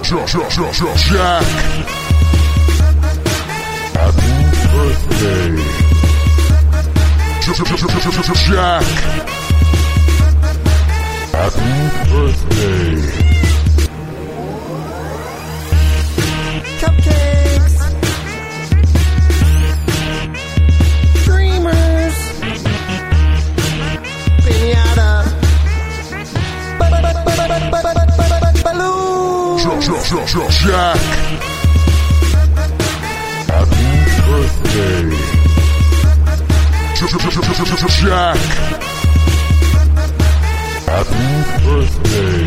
Jack. Happy birthday. Jack. Happy birthday. Cupcakes. Dreamers. Piñata. Balloons. Jack. Happy birthday. Jack. Happy birthday.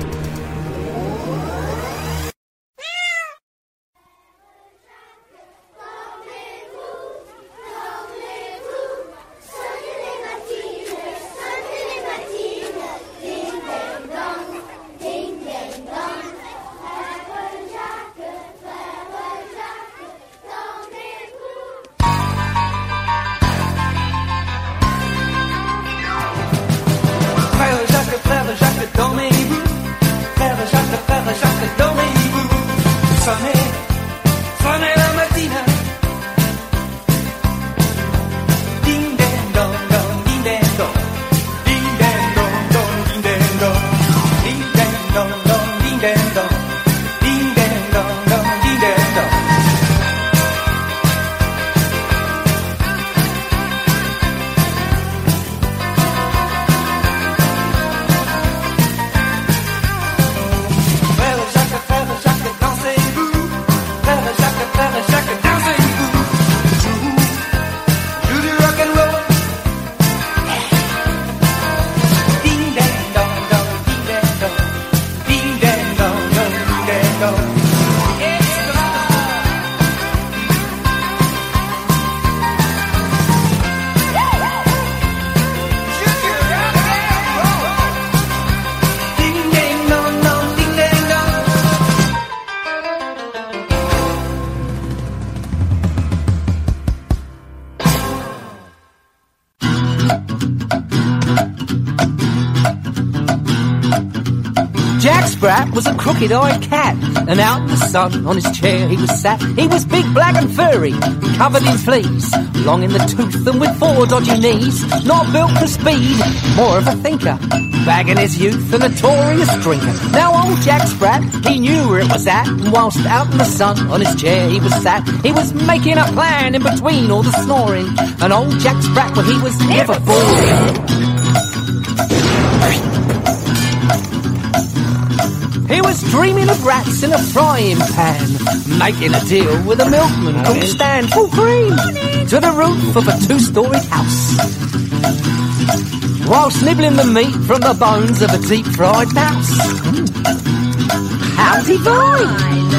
Sprat was a crooked-eyed cat, and out in the sun on his chair he was sat. He was big, black and furry, covered in fleas, long in the tooth and with 4 dodgy knees. Not built for speed, more of a thinker, back in his youth a notorious drinker. Now old Jack Sprat, he knew where it was at, and whilst out in the sun on his chair he was sat, he was making a plan in between all the snoring. And old Jack Sprat, well, he was never boring. He was dreaming of rats in a frying pan, making a deal with a milkman called Stan, full cream, to the roof of a 2-storied house, whilst nibbling the meat from the bones of a deep-fried mouse. How divine!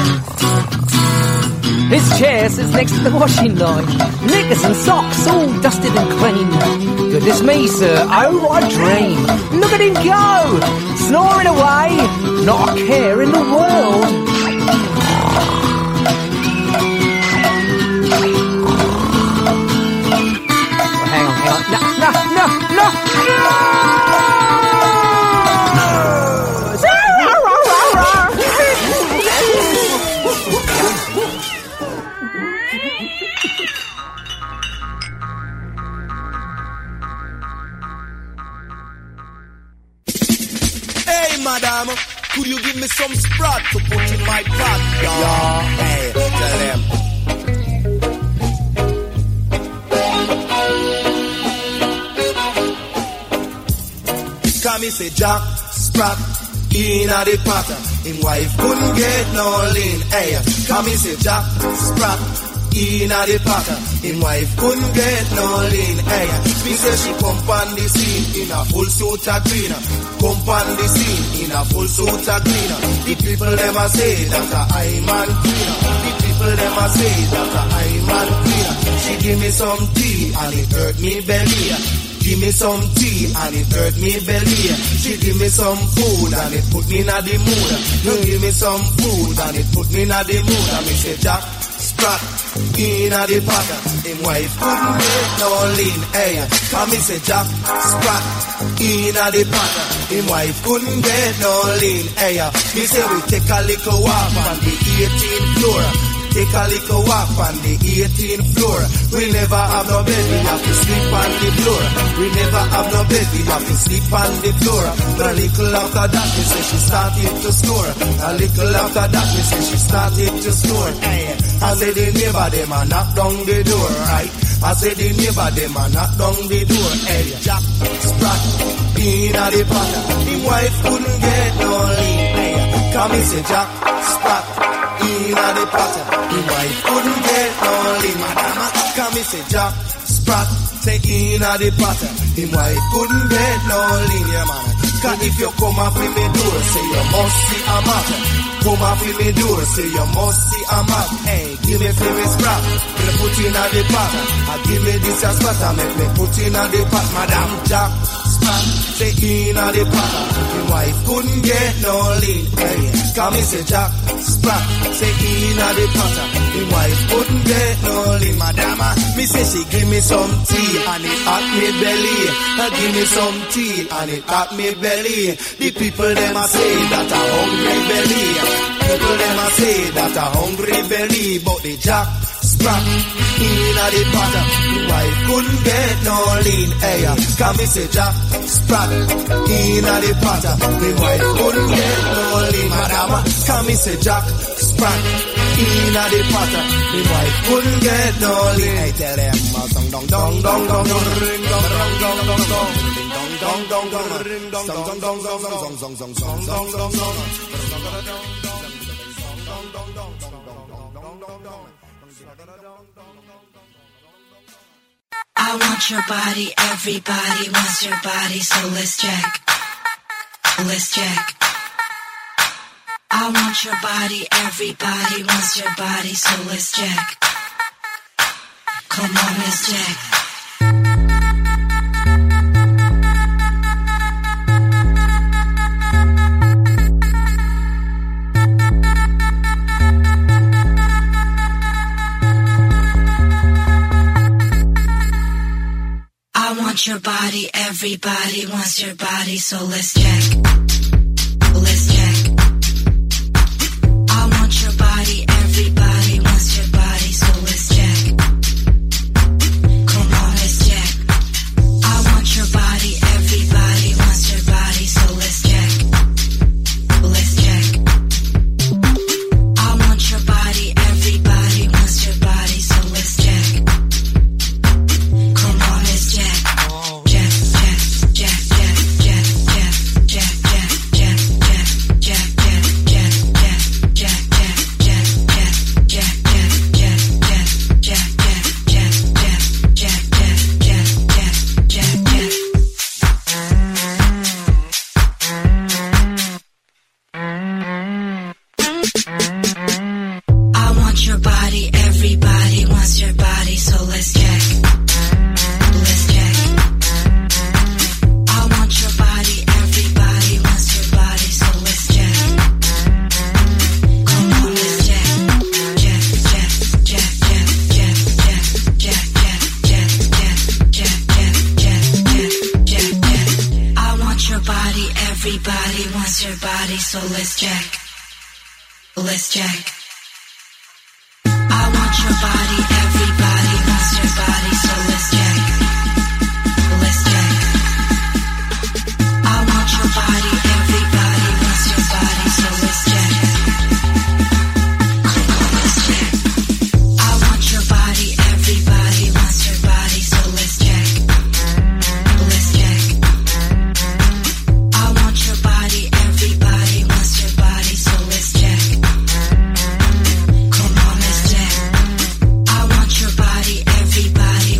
His chair sits next to the washing line, knickers and socks all dusted and clean. Goodness me, sir, oh what a dream! Look at him go! Snoring away, not a care in the world. Hang on. No! Madam, could you give me some sprat to put in my pot? Yeah, hey, tell them. Come me say Jack Sprat inna the pot. Him wife couldn't get no lean. Hey, come me say Jack Sprat inna the pot. Him wife couldn't get no lean. Hey, me say she come on the scene in a full suit of green. Come on the scene in a full suit of green. The people them a say that I'm man queen. The people them a say that I'm man queen. She give me some tea and it hurt me belly. Give me some tea and it hurt me belly. She give me some food and it put me in the mood. You give me some food and it put me in the mood. And me say Jack sprat inna the pot. Him wife couldn't get no lean. Hey, come and say Jack sprat inna the pot. Him wife couldn't get no lean. Hey, me say we take a little walk on the 18th floor. Take a little walk on the 18th floor. We never have no bed, we have to sleep on the floor. We never have no bed, we have to sleep on the floor. But a little after that, me say she started to snore. A little after that, me say she started to snore. Hey, I say the neighbor them a knock down the door, right? I say the neighbor them a knock down the door. Hey, Jack sprat inna the pot. His wife couldn't get no lean. Hey, come and say Jack sprat inna the pot. His wife couldn't get no lean. Madama, come and say Jack sprat say inna the pot. His wife couldn't get no lean, yeah man. Cause if you come off in me door, say you must see a map. Come off in me door, say you must see a map. Hey, give me me scrap, me put inna the pot. I give me this a spot, I make me put inna the pot. Madam Jack sprat say inna the pot. His wife couldn't get no lean. Hey, come and say Jack sprat say inna the pot. His wife couldn't get no lean. Madama, me say she give me some tea and it hot me belly. Give me some tea and it hot me belly. The people them a say that a hungry belly. People them a say that a hungry belly. But the Jack sprat inna the pot. The wife couldn't get no lean. Hey, come me say Jack sprat inna the pot. The wife couldn't get no lean. Madama, come me say Jack sprat inna the pot. The wife couldn't get no lean. Hey, tell them dong dong dong dong dong dong ring dong dong dong dong dong dong dong dong ring dong dong dong dong dong dong dong dong dong dong dong. I want your body, everybody wants your body, so let's check. Let's check. I want your body, everybody wants your body, so let's check. Come on, let's check. I want your body, everybody wants your body, so let's check. Let's check. I want your body, everybody wants your body, so let's check. Come on, let's check. I want your body, everybody wants your body, so let's check. Let's check. I want your body, everybody wants your body, so let's check. Come on, let's check. So let's check. Let's check. I want your body, everybody wants your body, so let's check. Let's check. I want your body, everybody wants your body, so let's check. Come on, let's check. I want your body, everybody wants your body, so let's check. Let's check. I want your body, everybody wants your body, so let's check. Come on, let's check. I want your body, everybody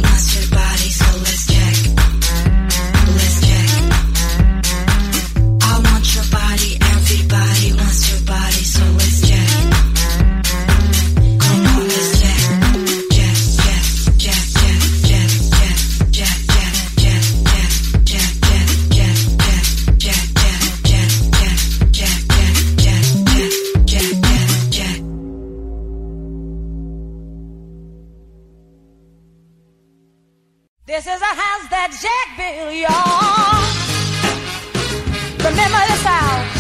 This is a house that Jack built, y'all. Remember this house.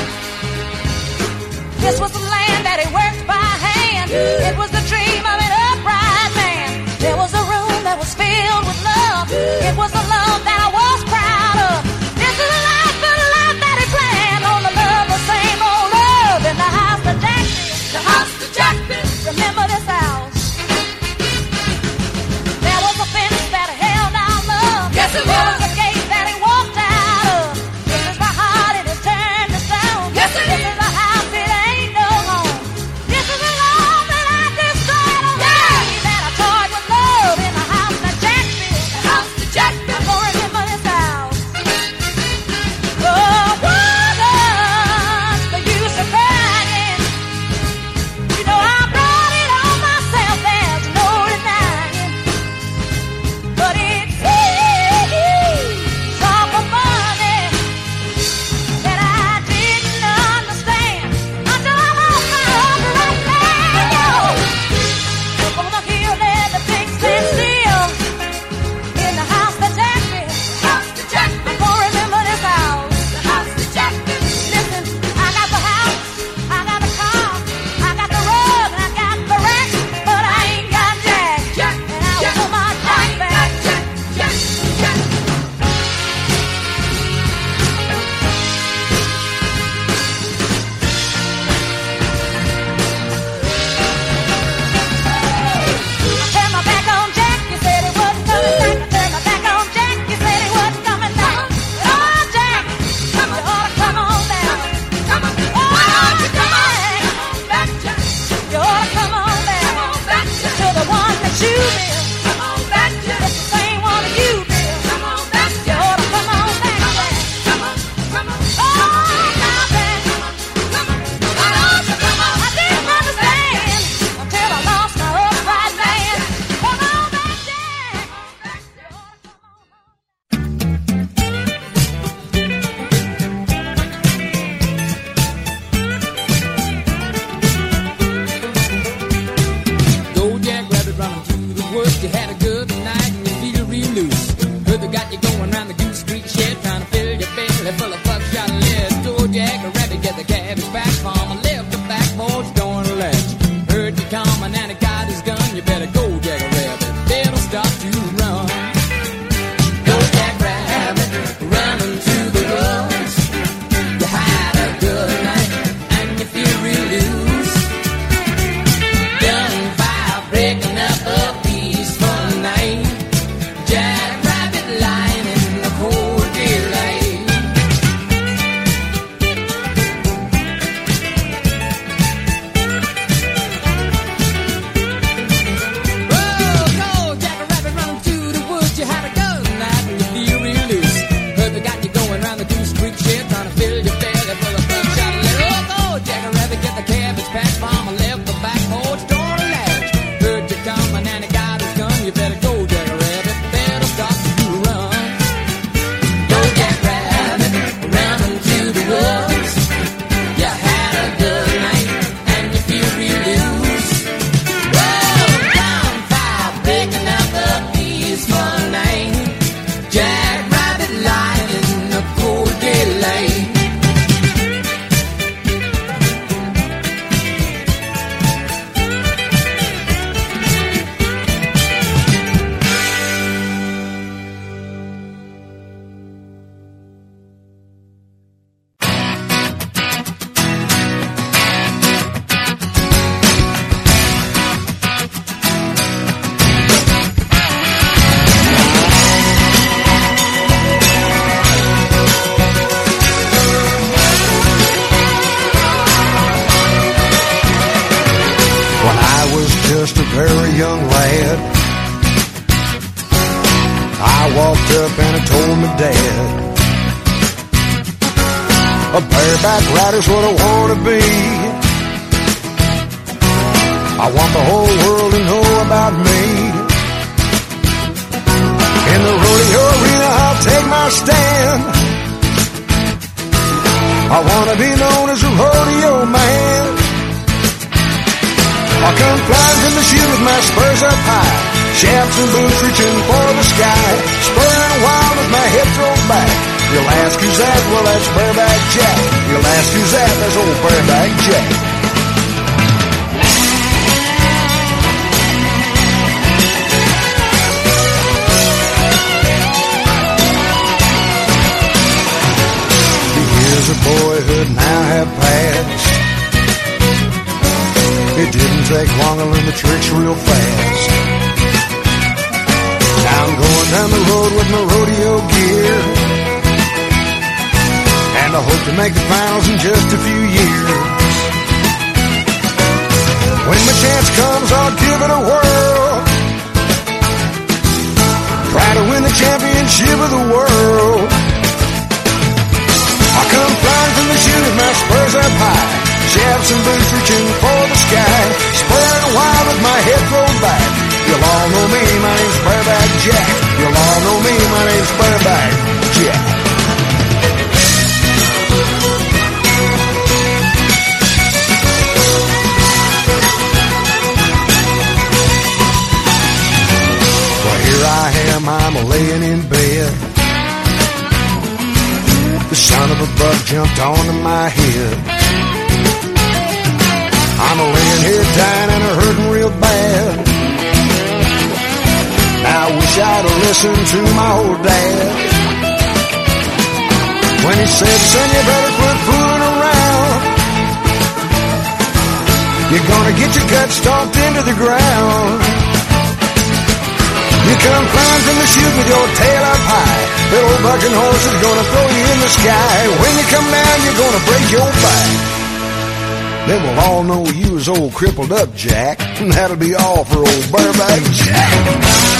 This was the land that he worked by hand. It was the dream of an upright man. There was a room that was filled with love. It was a love that I was proud of. This is a life that he planned on the love, the same old love in the house that Jack built. The house that Jack built. Remember this house. There was a fence that held our love. Yes, it was. There was a gate that he walked out of. This is my heart, it has turned to stone. Yes, it is. This is a house, it ain't no home. This is a love that I destroyed on the day that I toyed with love in the house that Jack built. The house that Jack built. I'm gonna remember this house. Oh, woman, the use of crying. You know I brought it on myself, there's no denying. But it's awful funny that I didn't understand until I lost my upright man. Up on the hill there, the pigs stand still in the house that Jack built. House that Jack built. I'm gonna remember this house. The house that Jack built. Listen, I got the house, I got the car, I got the rug, I got the rack, but I ain't got Jack. Jack, and I will put my Jack back. Jack, Jack, Jack. I turned my back on Jack, you said he wasn't coming back. I turned my back on Jack, you said he wasn't coming back. Oh, Jack, you ought to come on back. Come on, oh, Jack, you ought to come on back to the one that you built. Come on back, Jack. It's the same one that you built. Come on back, you ought to come on back. Come on, come on. Oh, now then, come on. I didn't understand until I lost my upright man. Come on back, Jack. You ought to come on. Go Jack Rabbit running through the woods. You had a good night and you feel real loose. Heard they got you going round the Goose Street shed, trying to fill your belly full of buckshot lead. Go Jack Rabbit, get the cabbage back farm and left the back porch going to ledge. Heard you coming and he got his gun. You better go Jack Rabbit, they don't stop to run. Go Jack Rabbit, running through the woods. You had a good night and you feel real loose. Done by breaking up a peaceful night. Jack Rabbit lying in the cold daylight. Oh, go Jack Rabbit running through the woods. You had a good night and you feel real loose. Heard they got you going round the Goose Creek shed, trying to fill your belly full of buckshot lead. Oh, go Jack Rabbit, get the cabbage patch farm and left the back porch door to latch. Heard you coming and he got his gun. You better go Jack Rabbit, better stop to run. Go Jack Rabbit, running through the woods. You had a good night and you feel real loose. Whoa, down fire, breaking up a peaceful night. Jack Rabbit lying in the cold daylight. When I was just a very young lad, I walked up and I told my dad, a bareback rider's what I want to be. I want the whole world to know about me. In the rodeo arena I'll take my stand. I want to be known as a rodeo man. I'll come flying from the chute with my spurs up high, Shafts and boots reaching for the sky, spurring wild as my head throws back. You'll ask who's that? Well, that's Bareback Jack. You'll ask who's that? That's old Bareback Jack. The years of boyhood now have passed. It didn't take long to learn the tricks real fast. Now I'm going down the road with my rodeo gear, and I hope to make the finals in just a few years. When my chance comes, I'll give it a whirl. Try to win the championship of the world. I come flying from the chute with my spurs up high, shafts and boots reaching for the sky, spurring wild with my head thrown back. You'll all know me, my name's Bareback Jack. You'll all know me, my name's Bareback Jack. Well, here I am, I'm laying in bed. The son of a buck jumped onto my head. I'm laying here dying and hurting real bad. I wish I'd have listened to my old dad when he said, son, you better quit fooling around. You're gonna get your gut stomped into the ground. You come flying from the chute with your tail up high. That old bucking horse is gonna throw you in the sky. When you come down, you're gonna break your back. Then we'll all know you as old crippled up Jack, and that'll be all for old Bareback Jack.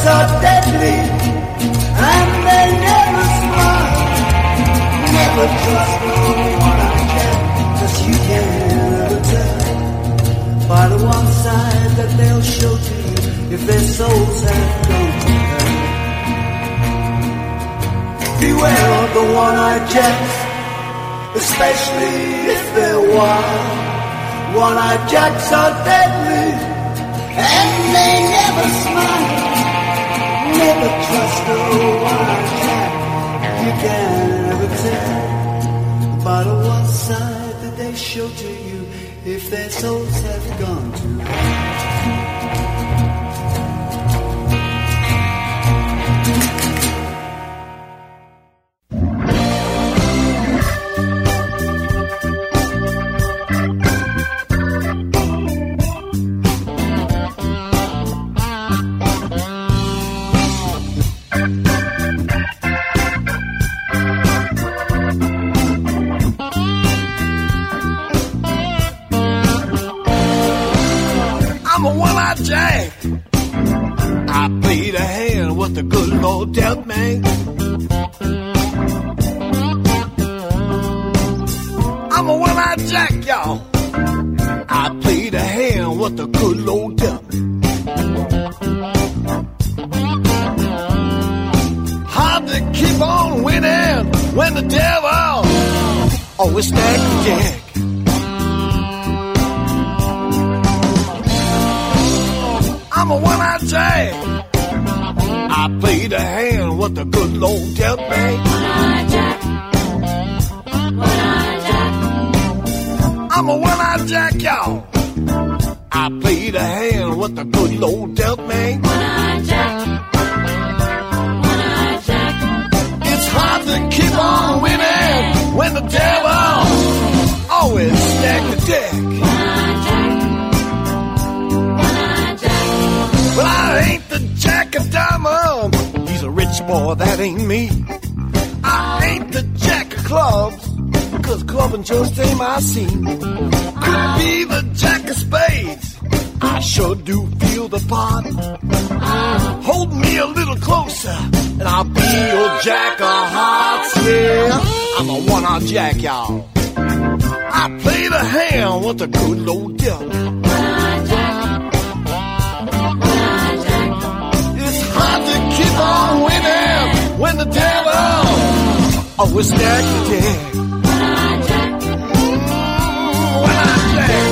are deadly, and they never smile. Never trust no one-eyed jack, 'cause you can't ever tell by the one side that they'll show to you if their souls have gone to hell. Beware of the one-eyed jacks, especially if they're wild. One-eyed jacks are deadly, and they never smile. Never trust a one-eyed jack, you can't ever tell by the one side that they show to you if their souls have gone to hell. I'm a one-eyed jack. I played a hand what the good Lord dealt me. I'm a one-eyed jack, y'all. I played a hand what the good Lord dealt me. Hard to keep on winning when the devil always stacked the deck. I'm a one-eyed jack. I played a hand what the good Lord dealt me. One-eyed jack. One-eyed jack. I'm a one-eyed jack, y'all. I played a hand what the good Lord dealt me. One-eyed jack. One-eyed jack. It's hard to keep on winning when the devil always stacked the deck. One-eyed jack. One-eyed jack. But I ain't the jack of diamond. He's a rich boy, that ain't me. I ain't the jack of clubs, 'cause clubbing just ain't my scene. Could be the jack of spades. I sure do feel the part. Hold me a little closer, and I'll be your jack of hearts. Yeah, I'm a one-eyed jack, y'all. I play the hand what the good Lord dealt me. One-eyed jack. One-eyed jack. It's hard to keep on winning when the devil always stacked the deck. One-eyed jack. One-eyed jack.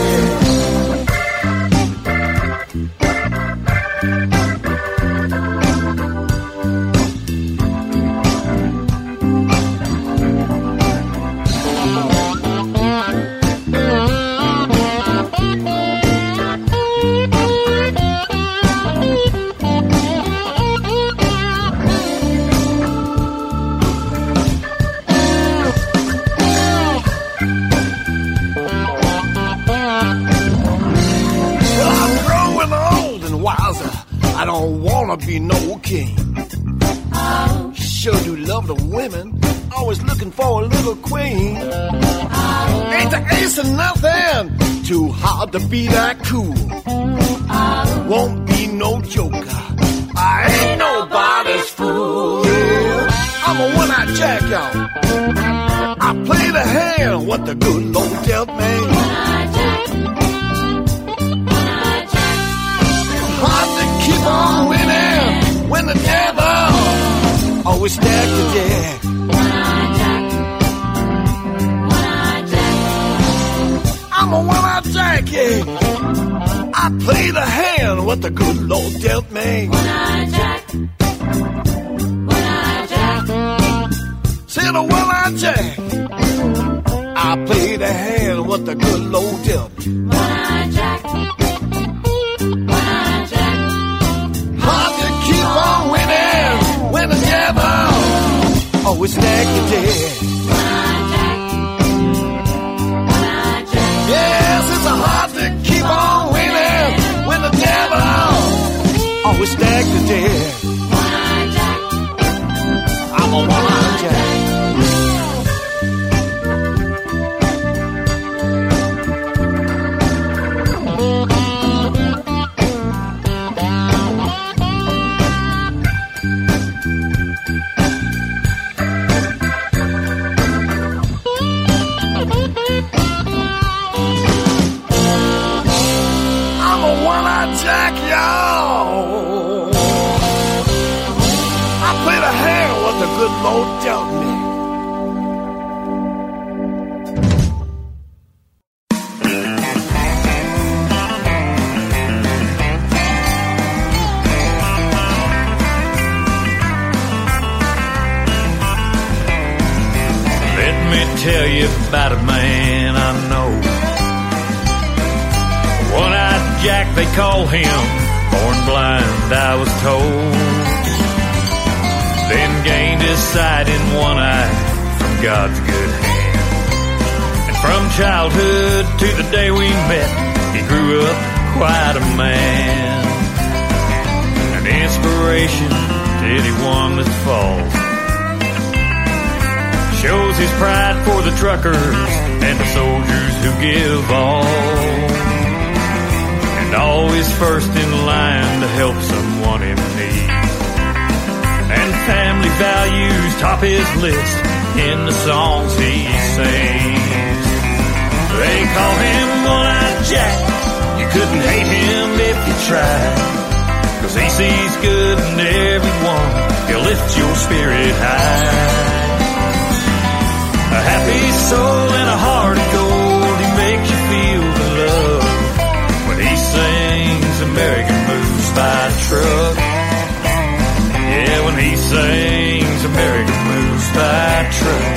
I don't wanna be no king. Sure do love the women, always looking for a little queen. Ain't the ace of nothing, too hard to be that cool. Won't be no joker, I ain't nobody's fool. Yeah. I'm a one-eyed jack, y'all. I play the hand what the good Lord dealt me. Hard to keep on winning when the devil always stacked the deck. I'm a one-eyed jack, yeah. I play the hand what the good Lord dealt me. One-eyed jack. One-eyed jack. Say the one-eyed jack. I play the hand what the good Lord dealt me. One-eyed jack. One-eyed jack. Hard to keep on winning when the devil always stacked the deck. One-eyed jack. One-eyed jack. Yes, it's hard to keep on winning when the devil always stacked the deck. One-eyed jack. I'm a one-eyed jack. more dump me. Let me tell you about a man I know. One-eyed Jack, they call him. Born blind, I was told. Then gained his sight in one eye from God's good hand. And from childhood to the day we met, he grew up quite a man. An inspiration to anyone that falls. Shows his pride for the truckers and the soldiers who give all. And always first in line to help someone in need. And family values top his list in the songs he sings. They call him One-Eyed Jack. You couldn't hate him if you tried. 'Cause he sees good in everyone. He'll lift your spirit high. A happy soul and a heart of gold. He makes you feel the love. When he sings, America moves by truck. Yeah, when he sings, America moves by truck.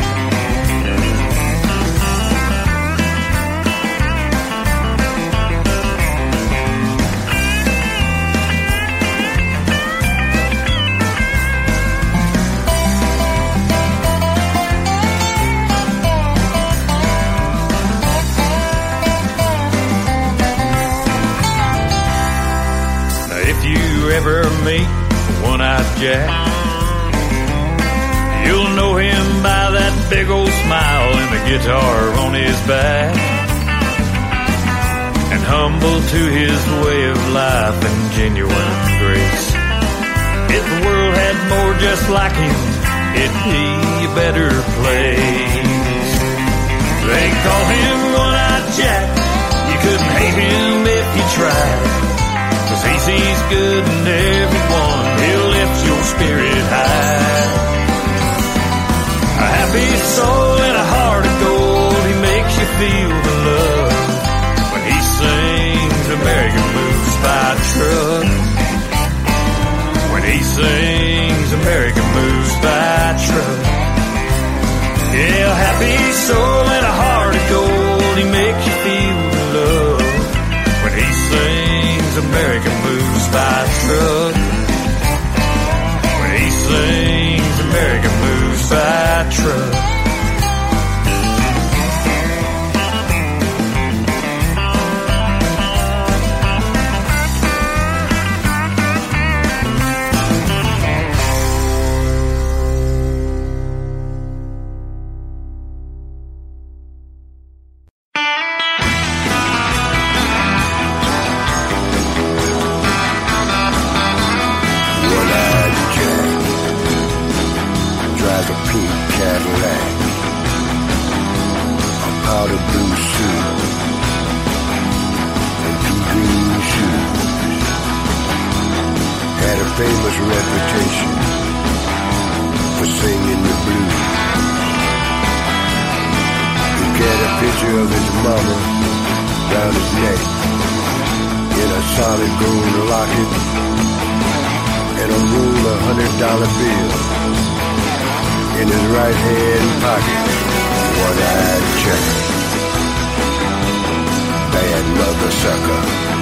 Ever meet One-Eyed Jack, you'll know him by that big old smile and the guitar on his back. And humble to his way of life and genuine grace. If the world had more just like him, it'd be a better place. They call him One-Eyed Jack. You couldn't hate him if you tried. 'Cause he sees good in everyone. He'll lift your spirit high. A happy soul and a heart of gold. He makes you feel the love. When he sings, America moves by truck. When he sings, America moves by truck. Yeah, a happy soul and a heart of gold. He makes you feel the love. When he sings, America moves by truck. When he sings, America moves by truck. Famous reputation for singing the blues. He got a picture of his mama round his neck in a solid gold locket and a roll of $100 bill in his right hand pocket. One-Eyed Jack, bad mother sucker.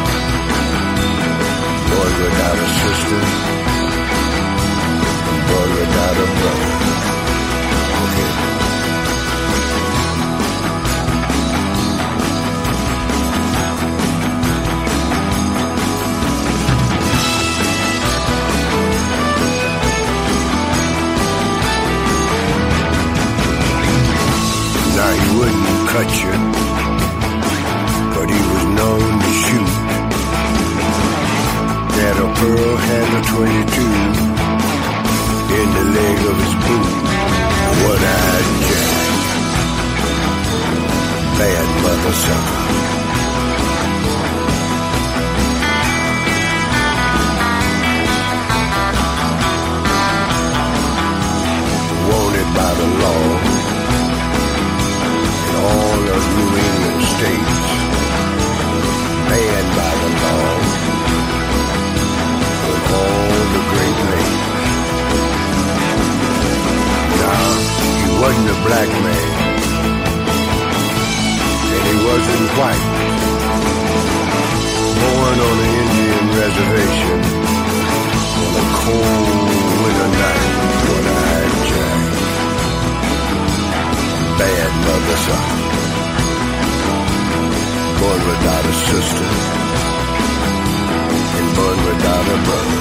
Boy without a sister, boy without a brother. Okay. Now he wouldn't cut you, but he was known to shoot. Had a pearl handle 22 in the leg of his boot. One-Eyed Jack, bad mother sucker. white, born on an Indian reservation on a cold winter night, one-eyed Jack. Bad mother son, born without a sister, and born without a brother.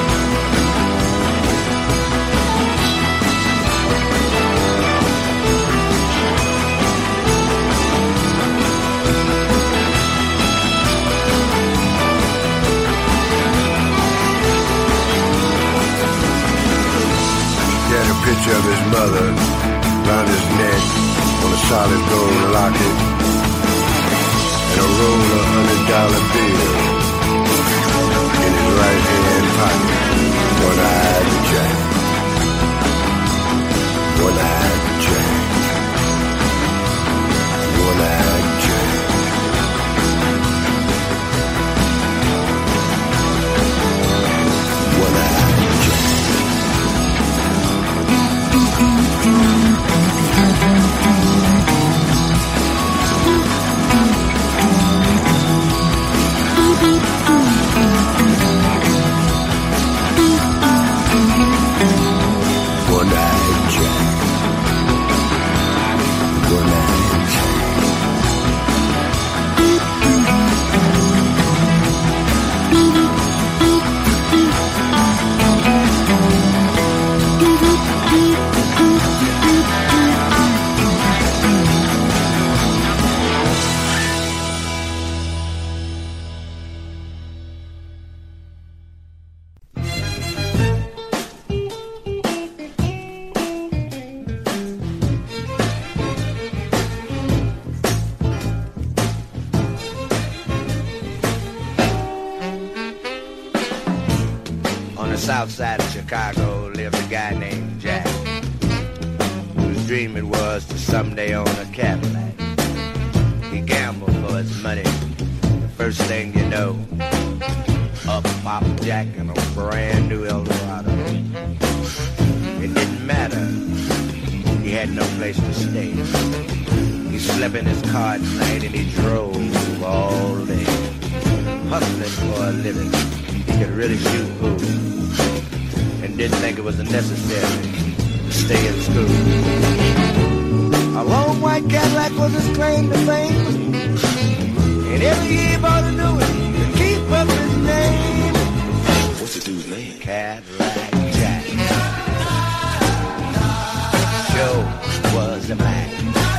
Picture of his mother round his neck on a solid gold locket and a roll of $100 bill in his right hand pocket. One-eyed Jack. One-eyed Jack. One-eyed Jack. One-eyed Jack. One-eyed Jack. One-eyed Jack. South side of Chicago lived a guy named Jack, whose dream it was to someday own a Cadillac. He gambled for his money. The first thing you know, up popped Jack in a brand new Eldorado. It didn't matter. He had no place to stay. He slept in his car at night and he drove all day, hustling for a living. He could really shoot pool and didn't think it was necessary to stay in school. A long white Cadillac was his claim to fame, and every year he bought a new one to keep up his name. What's the dude's name? Cadillac Jack. Sure was a man.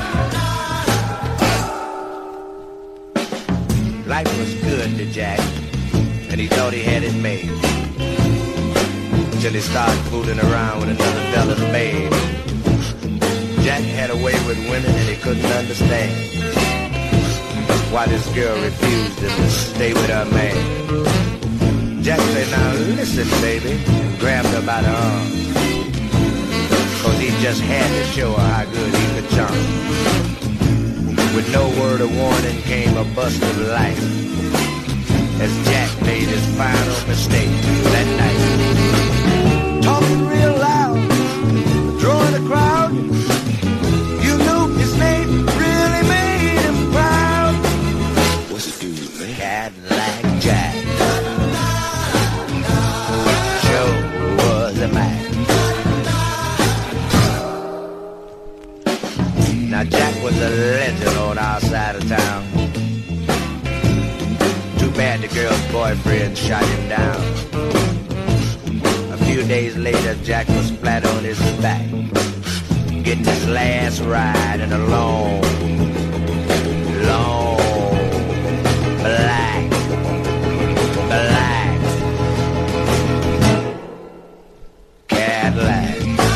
Life was good to Jack, and he thought he had it made, till he started fooling around with another fella's babe. Jack had a way with women and he couldn't understand why this girl refused him to stay with her man. Jack said, now listen, baby, and grabbed her by the arm, cause he just had to show her how good he could charm. With no word of warning came a bust of life, as Jack made his final mistake that night. Talking real loud, drawing a crowd, you knew his name really made him proud. What's it do, man? Cadillac Jack. Sure was a man. Now Jack was a legend on our side of town. Too bad the girl's boyfriend shot him down. A few days later, Jack was flat on his back, getting his last ride in a long, black Cadillac.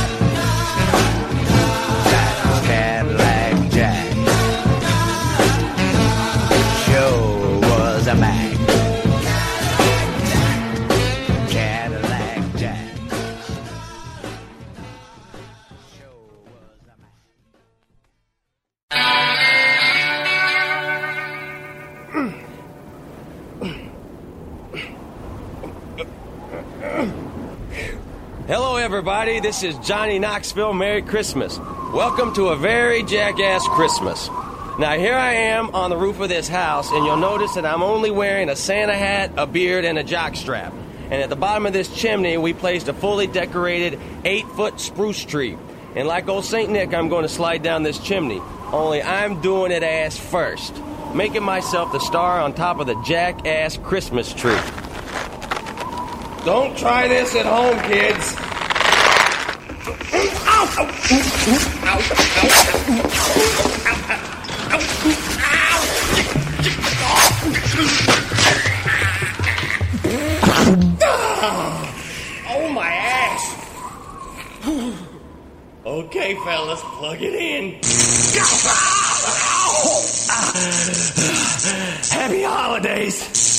That was Cadillac Jack. Sure was a man. Hello, everybody. This is Johnny Knoxville. Merry Christmas. Welcome to a very jackass Christmas. Now, here I am on the roof of this house, and you'll notice that I'm only wearing a Santa hat, a beard, and a jockstrap. And at the bottom of this chimney, we placed a fully decorated 8-foot spruce tree. And like old St. Nick, I'm going to slide down this chimney. Only I'm doing it ass first, making myself the star on top of the jackass Christmas tree. Don't try this at home, kids. Oh, my ass. Okay, fellas, plug it in. Happy holidays.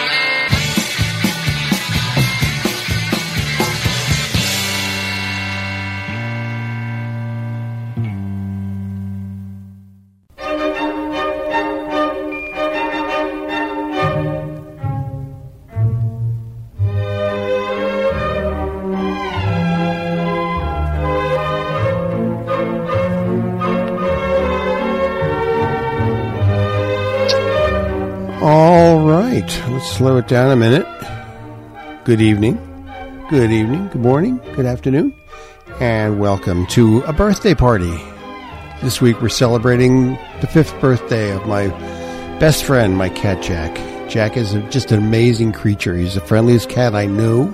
All right, let's slow it down a minute. Good evening, good morning, good afternoon, and welcome to a birthday party. This week we're celebrating the 5th birthday of my best friend, my cat Jack. Jack is just an amazing creature. He's the friendliest cat I know,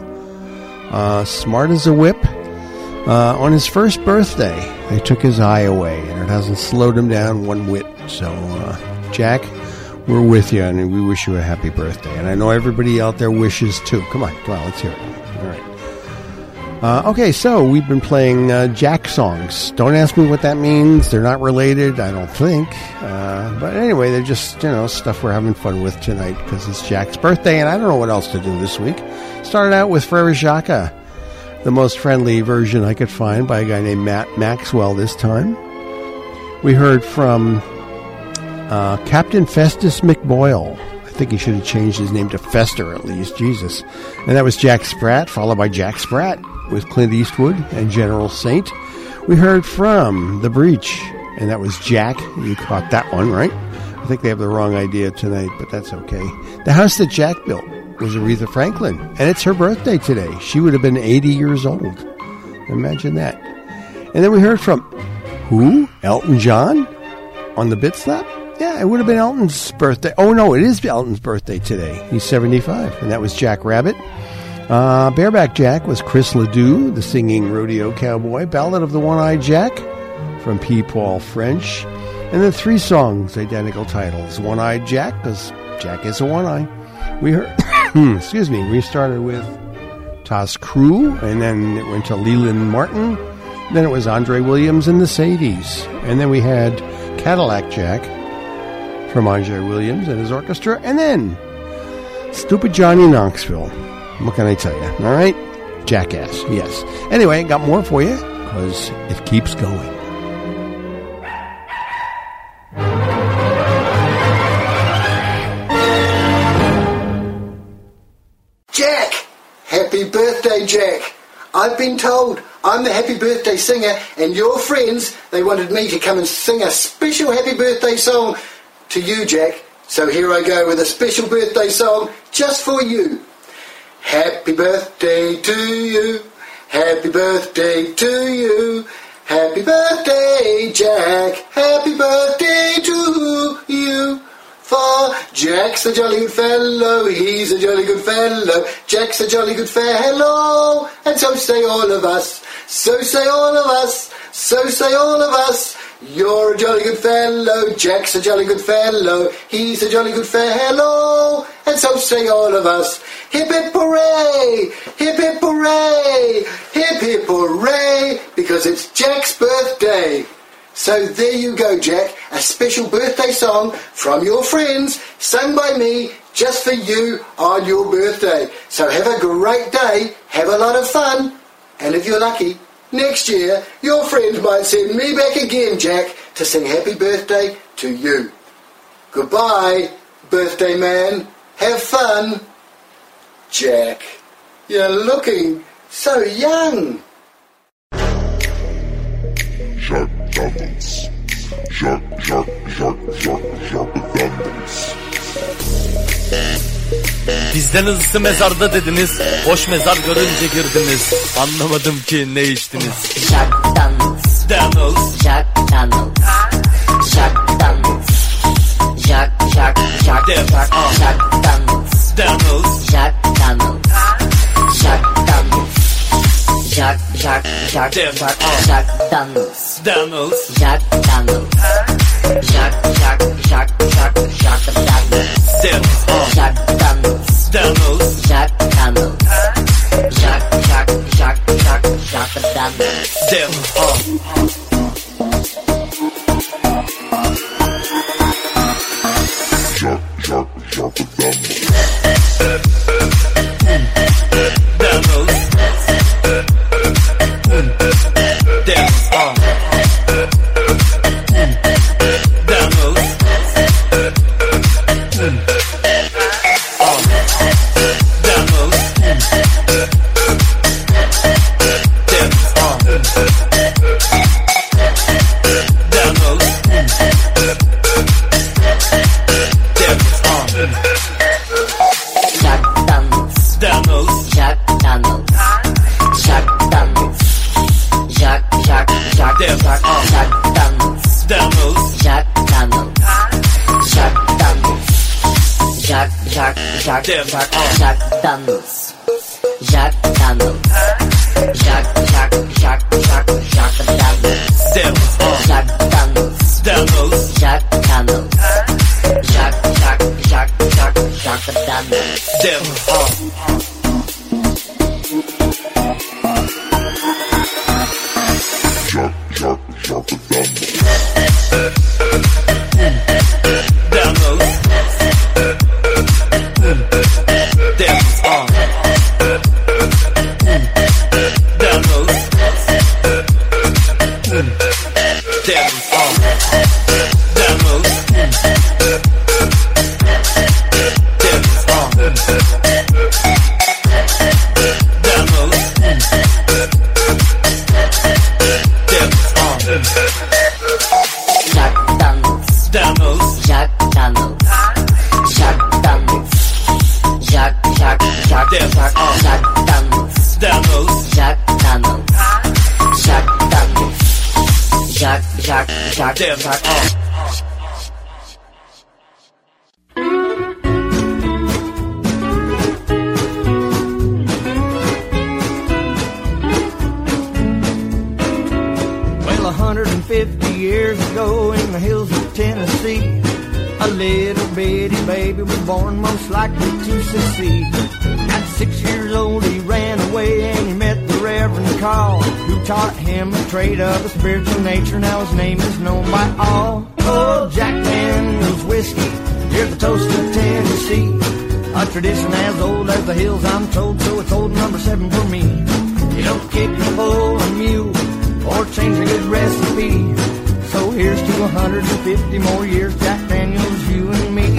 smart as a whip. On his first birthday, they took his eye away, and it hasn't slowed him down one whit. So, Jack, we're with you, and we wish you a happy birthday. And I know everybody out there wishes too. Come on, let's hear it. All right. Okay, so we've been playing Jack songs. Don't ask me what that means. They're not related, I don't think. But anyway, they're just, stuff we're having fun with tonight because it's Jack's birthday, and I don't know what else to do this week. Started out with Frere Jacques, the most friendly version I could find by a guy named Matt Maxwell this time. We heard from Captain Festus McBoyle. I think he should have changed his name to Fester at least. Jesus. And that was Jack Sprat, followed by Jack Sprat with Clint Eastwood and General Saint. We heard from The Breach, and that was Jack. You caught that one, right? I think they have the wrong idea tonight, but that's okay. The House That Jack Built was Aretha Franklin, and it's her birthday today. She would have been 80 years old. Imagine that. And then we heard from who? Elton John on the Bit Slap? Yeah, it would have been Elton's birthday. Oh, no, it is Elton's birthday today. He's 75, and that was Jack Rabbit. Bareback Jack was Chris Ledoux, the singing rodeo cowboy. Ballad of the One-Eyed Jack from P. Paul French. And then 3 songs, identical titles. One-Eyed Jack, because Jack is a one-eye. We heard, we started with Toss Crew, and then it went to Leland Martin. Then it was Andre Williams and the Sadies. And then we had Cadillac Jack from Andre Williams and his orchestra, and then Stupid Johnny Knoxville. What can I tell you? All right? Jackass, yes. Anyway, got more for you, because it keeps going. Jack! Happy birthday, Jack! I've been told I'm the happy birthday singer, and your friends, they wanted me to come and sing a special happy birthday song to you, Jack. So here I go with a special birthday song just for you. Happy birthday to you. Happy birthday to you. Happy birthday, Jack. Happy birthday to you. For Jack's a jolly good fellow, he's a jolly good fellow, Jack's a jolly good fellow, and so say all of us, so say all of us, so say all of us. You're a jolly good fellow, Jack's a jolly good fellow, he's a jolly good fellow, and so say all of us. Hip hip hooray, hip hip hooray, hip hip hooray, because it's Jack's birthday. So there you go, Jack, a special birthday song from your friends, sung by me, just for you on your birthday. So have a great day, have a lot of fun, and if you're lucky, next year your friends might send me back again, Jack, to sing happy birthday to you. Goodbye, birthday man, have fun. Jack, you're looking so young. Shark doubles. Shark, shark, Bizden hızlısı mezarda dediniz. Boş mezar görünce girdiniz. Anlamadım ki ne içtiniz. Jack Daniels, Daniels, Jack Daniels, Jack Daniels, Jack Daniels, Daniels, Jack Daniels, Jack Daniels, Jack Daniels, Jack Daniels, Daniels, Jack Daniels, Jack Daniels, Jack Daniels, Daniels, Jack Daniels, Jack Daniels. Jack Daniels, Jack Daniels, Jack Daniels, Jack Daniels, Jack Daniels, Jack Daniels. Well, 150 years ago in the hills of Tennessee, a little bitty baby was born most likely to succeed. At 6 years old he ran away and he met the Reverend Carl, who taught him a trait of a spiritual nature. Now his name is known by all. Oh, Jack Daniels whiskey, here's the toast of Tennessee. A tradition as old as the hills, I'm told, so it's old number 7 for me. You don't kick a bull, a mule, or change a good recipe. So here's to 150 more years, Jack Daniels, you and me.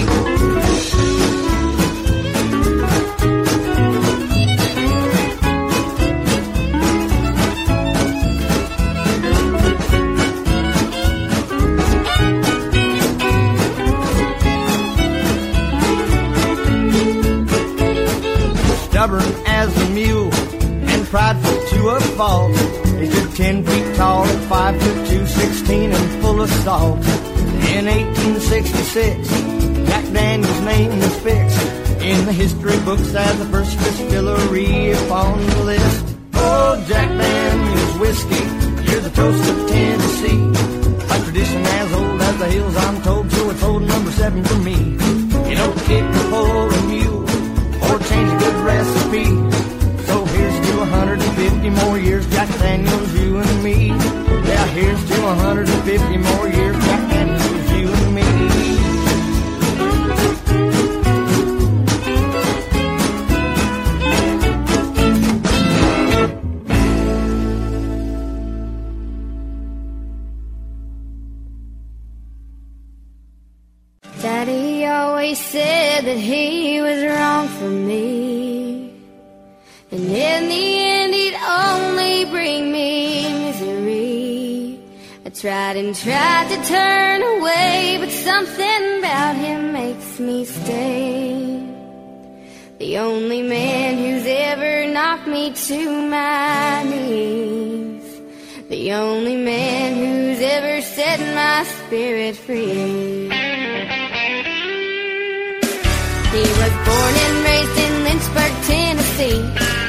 Stubborn as a mule and prideful to a fault. He stood 10 feet tall at 5'2", 16 and full of salt. In 1866, Jack Daniels' name was fixed in the history books as the first distillery upon the list. Oh, Jack Daniels whiskey, you're the toast of Tennessee. A tradition as old as the hills, I'm told, so it's old number 7 for me. You don't kick a pole a mule or change a good recipe. So here's to 150 more years, Jack Daniels, you and me. Yeah, here's to 150 more years, Jack Daniels, you and me. Daddy always said that he was wrong for me, and in the end he'd only bring me misery. I tried and tried to turn away, but me stay. The only man who's ever knocked me to my knees. The only man who's ever set my spirit free. He was born and raised in Lynchburg, Tennessee.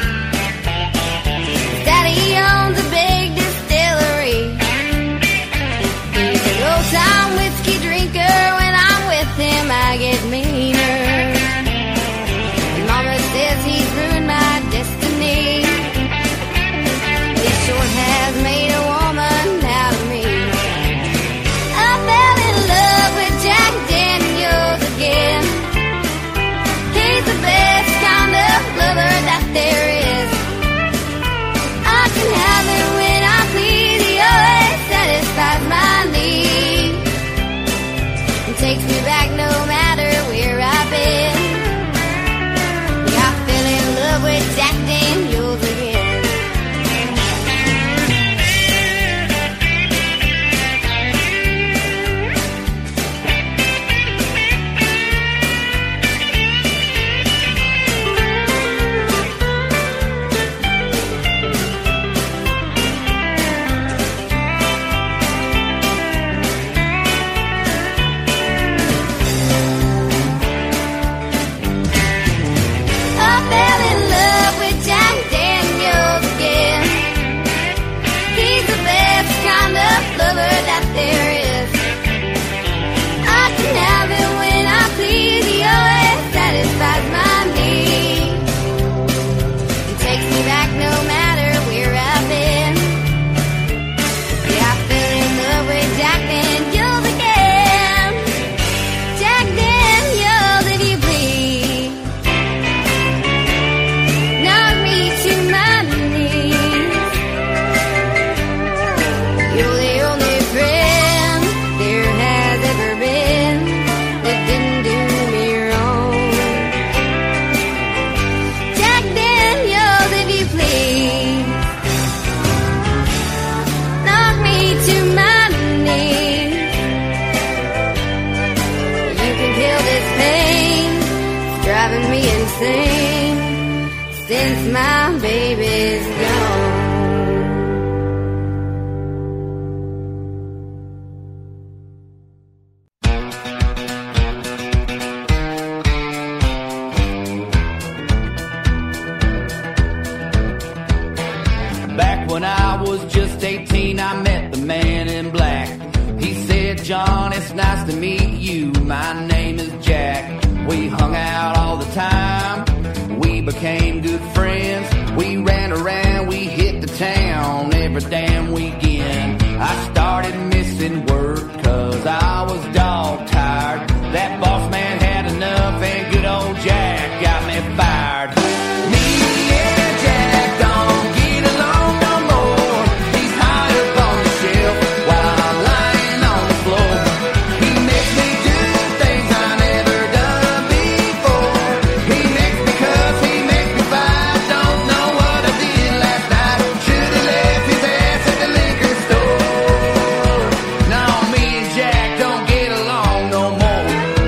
His daddy owns a big distillery. He's an old-time whiskey drinker. When I'm with him, I get meaner. And Mama says he's ruined my destiny. He sure has made a woman out of me. I fell in love with Jack Daniels again. He's the best kind of lover that there is. I can have it when I please. He always satisfies my need and takes me back no matter where I've been. Yeah, I fell in love with Jack Daniels again. Since my baby's gone. Back when I was just 18, I met the man in black. He said, John, it's nice to meet you. My name is Jack. We hung out all the time. We became good friends. We ran around, we hit the town every damn weekend. I started missing work 'cause I was dog tired. That boss man had enough and good old Jack got me fired. Me and Jack don't get along no more. He's high up on the shelf while I'm lying on the floor. He makes me do things I never done before. He makes me cuss, he makes me fight. Don't know what I did last night. Should've left his ass at the liquor store. No, me and Jack don't get along no more.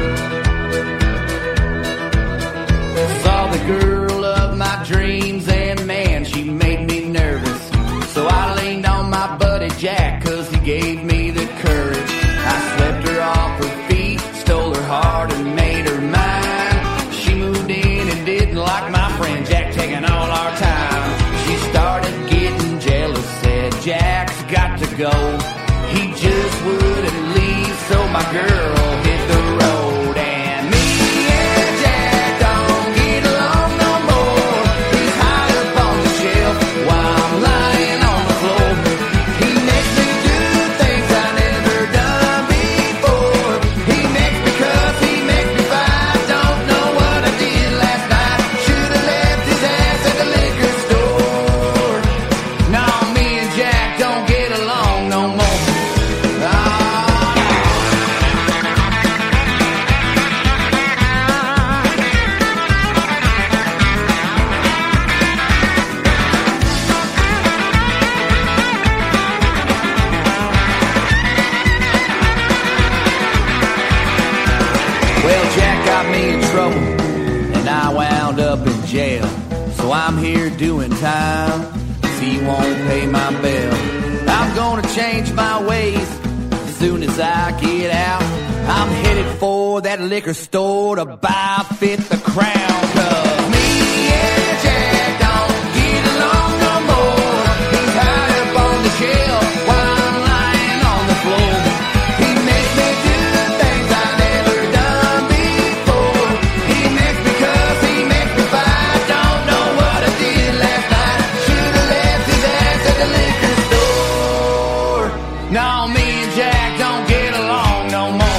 Saw the girl of my dreams and man, she made me nervous. So I leaned on my buddy Jack 'cause he gave me the courage. I swept her off her feet, stole her heart and made her mine. She moved in and didn't like my friend Jack taking all our time. She started getting jealous, said Jack's got to go. He just wouldn't leave, so my girl hit the road. And me and Jack don't get along no more. He's high up on the shelf while I'm lying on the floor. He makes me do things I never done before. He makes me cuss, he makes me fight. Don't know what I did last night. Should've left his ass at the liquor store. No, me and Jack don't get along no more. Well, Jack got got me in trouble, and I wound up in jail. So I'm here doing time, 'cause he won't pay my bill. I'm gonna change my ways as soon as I get out. I'm headed for that liquor store to buy Fit the Crown. 'Cause me and Jack don't get along no more. He's high up on the shelf while I'm lying on the floor. He makes me do things I never done before. He makes me cuss, he makes me fight. Don't know what I did last night. Should've left his ass at the liquor store. No, me and Jack don't get along no more.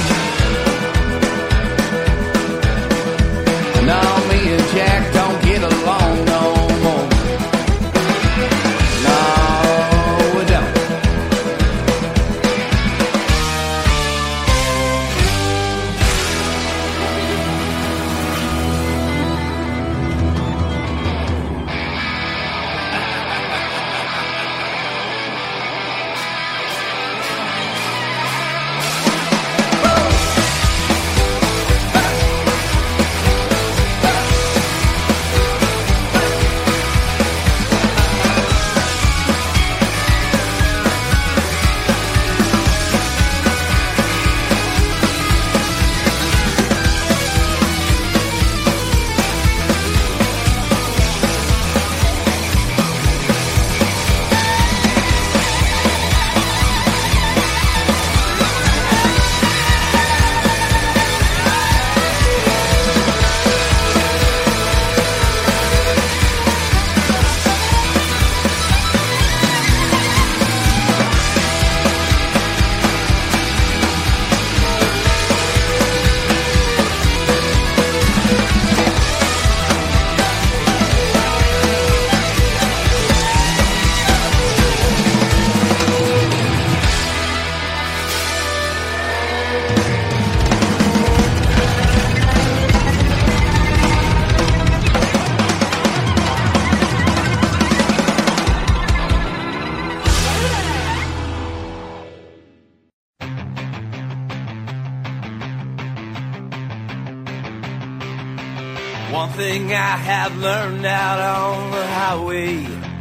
No, me and Jack don't get along no more. No, we don't. One thing I have learned out on the highway,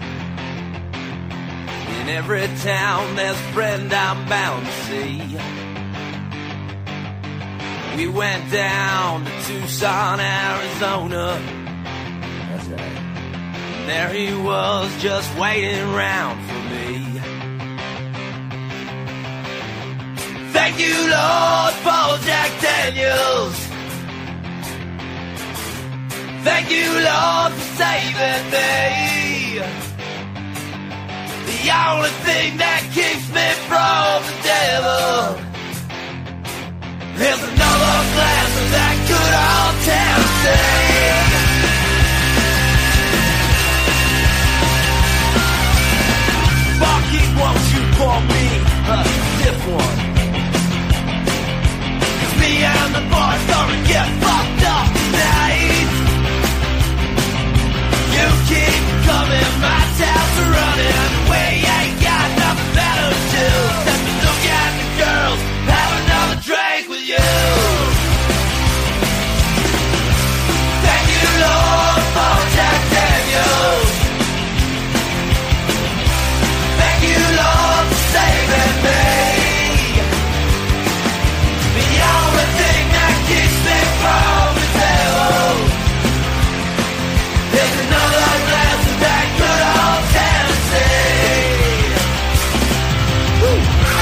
in every town there's a friend I'm bound to see. We went down to Tucson, Arizona. That's right. And there he was, just waiting around for me. Thank you, Lord, for Jack Daniels. Thank you, Lord, for saving me. The only thing that keeps me from the devil is another glass of that good old Tennessee. Sparky, won't you pour me a stiff one? 'Cause me and the boys gonna get fucked up tonight. You keep coming, my taps are running. We ain't got nothing better to do except to look at the girls, have another drink with you. Thank you, Lord, for Jack Daniels. Thank you, Lord, for saving me. The only thing that keeps me from the devil is another glass of that good old Tennessee. Woo.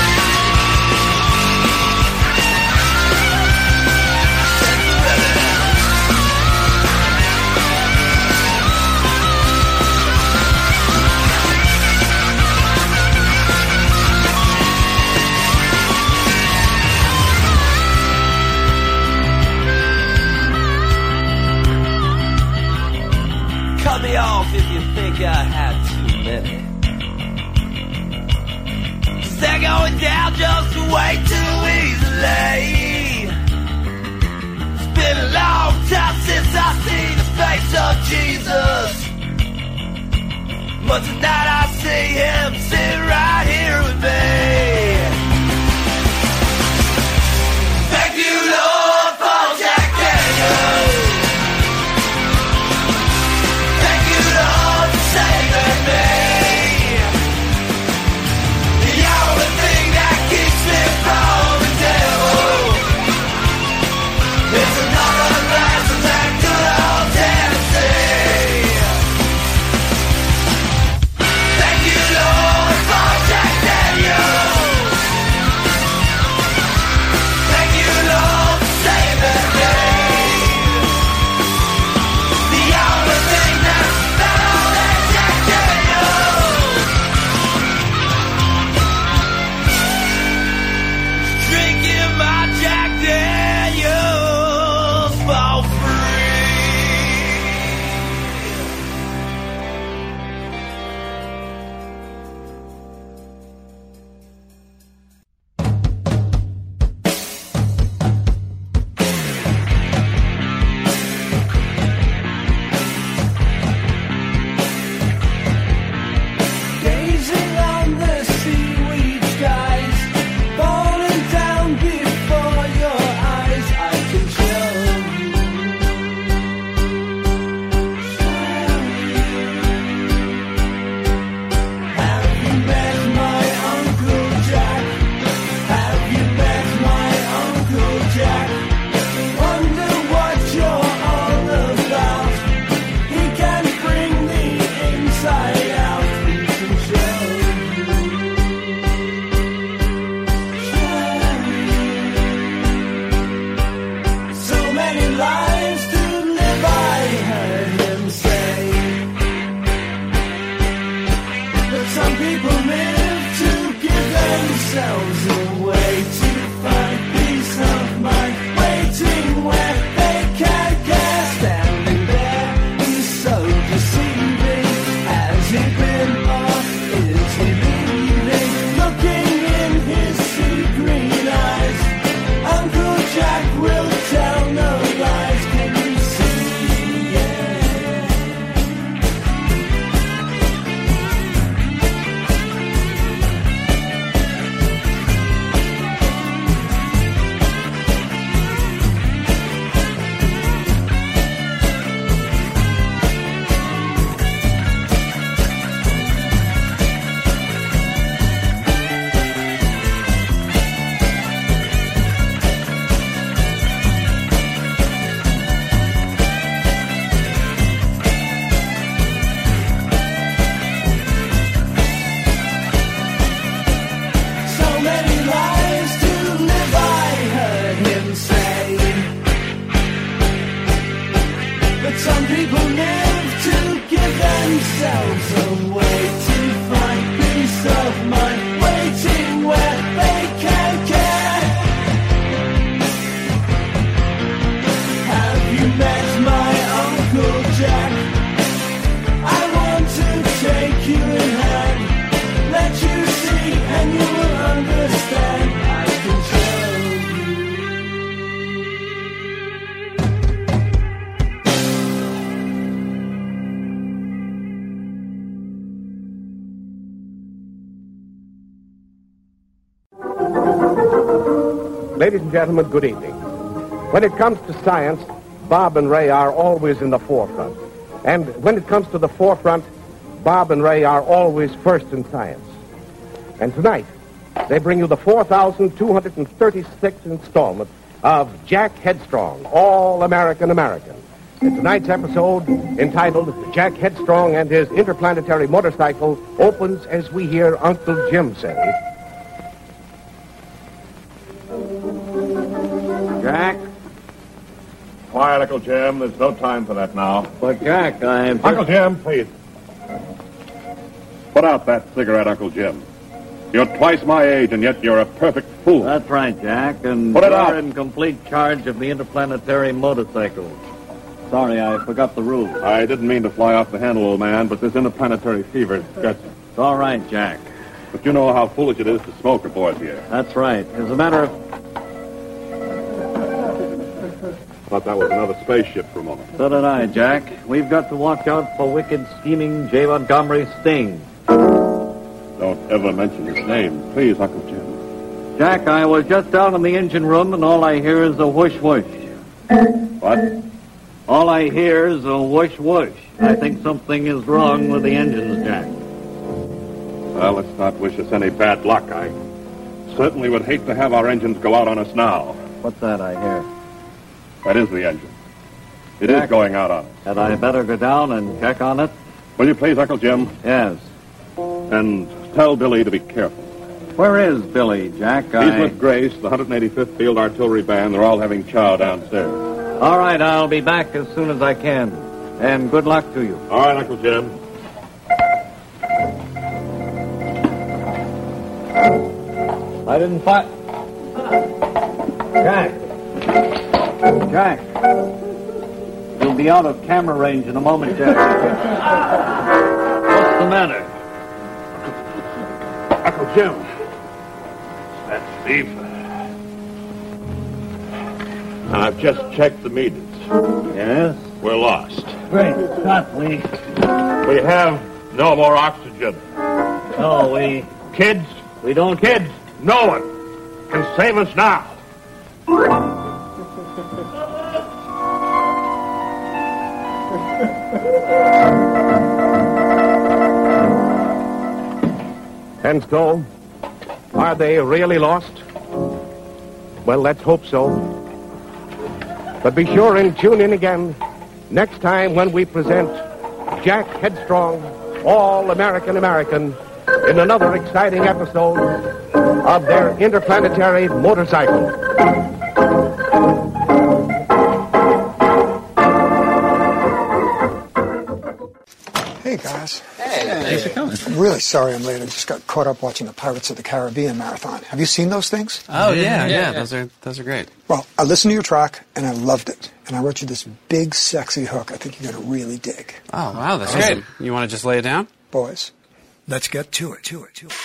Cut me off if you think I had too many. 'Cause they're going down just way too easily. It's been a long time since I've seen the face of Jesus, but tonight I see him sitting right here with me. Thank you, Lord, for Jack Daniels. themselves away to find peace of mind, waiting where they can care. Have you met my Uncle Jack? I want to take you in hand, let you see and you will understand. I can show Ladies and gentlemen, good evening. When it comes to science, Bob and Ray are always in the forefront. And when it comes to the forefront, Bob and Ray are always first in science. And tonight, they bring you the 4,236th installment of Jack Headstrong, All-American American. And tonight's episode, entitled Jack Headstrong and His Interplanetary Motorcycle, opens as we hear Uncle Jim say, Jack? Quiet, Uncle Jim. There's no time for that now. But, Jack, I'm... Uncle Jim, please. Put out that cigarette, Uncle Jim. You're twice my age, and yet you're a perfect fool. That's right, Jack, and Put it you're out. in complete charge of the interplanetary motorcycle. Sorry, I forgot the rules. I didn't mean to fly off the handle, old man, but this interplanetary fever's got you. It's all right, Jack. But you know how foolish it is to smoke aboard here. That's right. As a matter of... Thought that was another spaceship for a moment. So did I, Jack. We've got to watch out for wicked, scheming J. Montgomery Sting. Don't ever mention his name, please, Uncle Jim. Jack, I was just down in the engine room, and all I hear is a whoosh-whoosh. What? All I hear is a whoosh-whoosh. I think something is wrong with the engines, Jack. Well, let's not wish us any bad luck. I certainly would hate to have our engines go out on us now. What's that I hear? That is the engine. It Jack, is going out on us. Had I better go down and check on it? Will you please, Uncle Jim? Yes. And tell Billy to be careful. Where is Billy, Jack? He's with Grace, the 185th Field Artillery Band. They're all having chow downstairs. All right, I'll be back as soon as I can. And good luck to you. All right, Uncle Jim. I didn't fight. Jack. Jack. You'll be out of camera range in a moment, Jack. What's the matter? Uncle Jim. That thief. I've just checked the meters. Yes? We're lost. Great. Scott, we have no more oxygen. No, we... Kids? We don't... Kids, no one can save us now. And so, are they really lost? Well, let's hope so. But be sure and tune in again next time when we present Jack Headstrong, All-American American, in another exciting episode of their interplanetary motorcycle. Hey, guys. Hey, thanks for coming. I'm really sorry I'm late. I just got caught up watching the Pirates of the Caribbean marathon. Have you seen those things? Oh, yeah. Those are great. Well, I listened to your track, and I loved it. And I wrote you this big, sexy hook I think you're going to really dig. Oh, wow, that's great. You want to just lay it down? Boys, let's get to it.